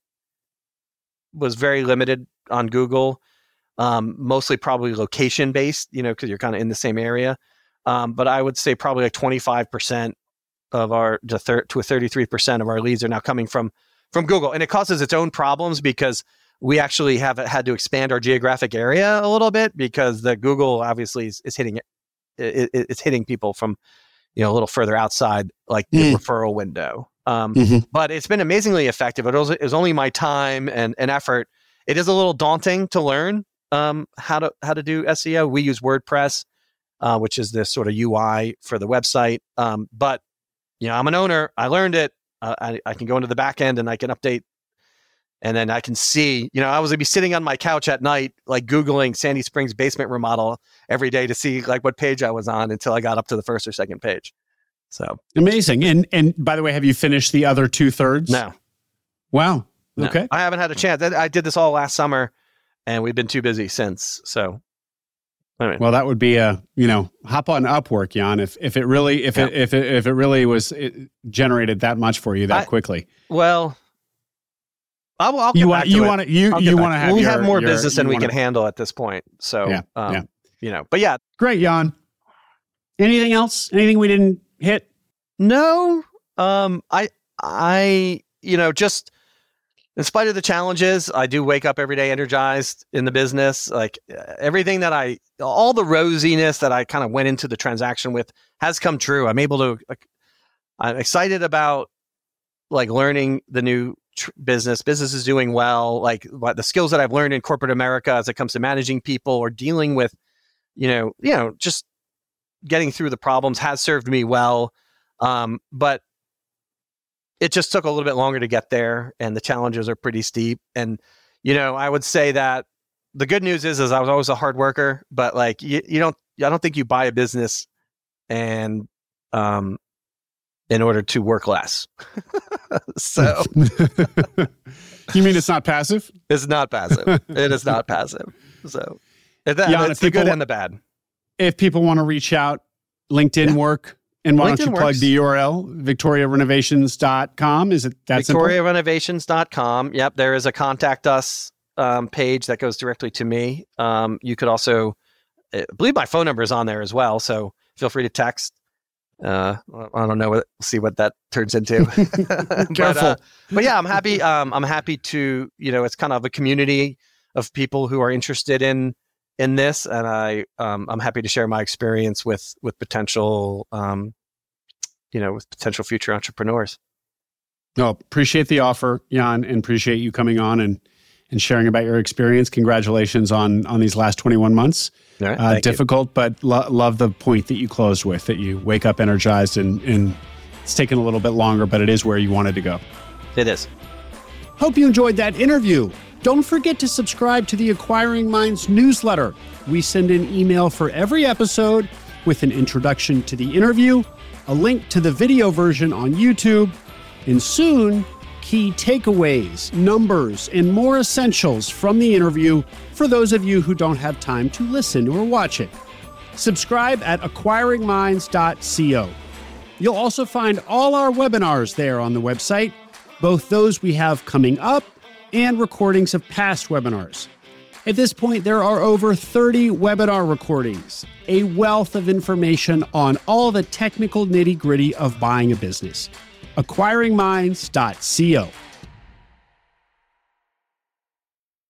was very limited on Google, um, mostly probably location based, you know, because you're kind of in the same area. Um, but I would say probably like twenty-five percent of our to, thir- to thirty-three percent of our leads are now coming from from Google, and it causes its own problems because we actually have had to expand our geographic area a little bit because the Google obviously is, is hitting it, it, it's hitting people from you know a little further outside like the mm. referral window. Um, mm-hmm. But it's been amazingly effective. It was, it was only my time and, and effort. It is a little daunting to learn um, how to how to do S E O. We use WordPress. Uh, which is this sort of U I for the website. Um, but, you know, I'm an owner. I learned it. Uh, I, I can go into the back end and I can update. And then I can see, you know, I was going to be sitting on my couch at night, like Googling Sandy Springs basement remodel every day to see like what page I was on until I got up to the first or second page. So amazing. And, and by the way, have you finished the other two thirds? No. Wow. No. Okay. I haven't had a chance. I did this all last summer and we've been too busy since. So. Anyway. Well, that would be a you know hop on Upwork, Jan. If if it really if yeah. it if it if it really was it generated that much for you that I, quickly. Well, I'll, I'll you want you want to you you want to have we your, have more your, business than we wanna, can handle at this point. So yeah, um, yeah. you know, but yeah, great, Jan. Anything else? Anything we didn't hit? No. Um. I I you know just. In spite of the challenges, I do wake up every day energized in the business. Like everything that I, all the rosiness that I kind of went into the transaction with has come true. I'm able to, like, I'm excited about like learning the new tr- business. Business is doing well. Like what the skills that I've learned in corporate America as it comes to managing people or dealing with, you know, you know, just getting through the problems has served me well. Um, but it just took a little bit longer to get there, and the challenges are pretty steep. And, you know, I would say that the good news is, is I was always a hard worker, but like, you, you don't, I don't think you buy a business and, um, in order to work less. So you mean it's not passive? It's not passive. It is not passive. So that, yeah, it's the people, good and the bad. If people want to reach out, LinkedIn yeah. work. And why LinkedIn don't you plug works. the U R L, victoria renovations dot com? Is it that victoria renovations dot com. Yep. There is a contact us um, page that goes directly to me. Um, you could also, I believe my phone number is on there as well. So feel free to text. Uh, I don't know. What, see what that turns into. Careful. but, uh, but yeah, I'm happy. Um, I'm happy to, you know, it's kind of a community of people who are interested in in this, and I um, I'm happy to share my experience with with potential um, you know with potential future entrepreneurs. No, appreciate the offer, Jan, and appreciate you coming on and and sharing about your experience. Congratulations on on these last twenty-one months. All right, uh, difficult, you. but lo- love the point that you closed with, that you wake up energized, and, and it's taken a little bit longer, but it is where you wanted to go. It is. Hope you enjoyed that interview. Don't forget to subscribe to the Acquiring Minds newsletter. We send an email for every episode with an introduction to the interview, a link to the video version on YouTube, and soon, key takeaways, numbers, and more essentials from the interview for those of you who don't have time to listen or watch it. Subscribe at acquiring minds dot co. You'll also find all our webinars there on the website, both those we have coming up and recordings of past webinars. At this point, there are over thirty webinar recordings, a wealth of information on all the technical nitty-gritty of buying a business. acquiring minds dot co.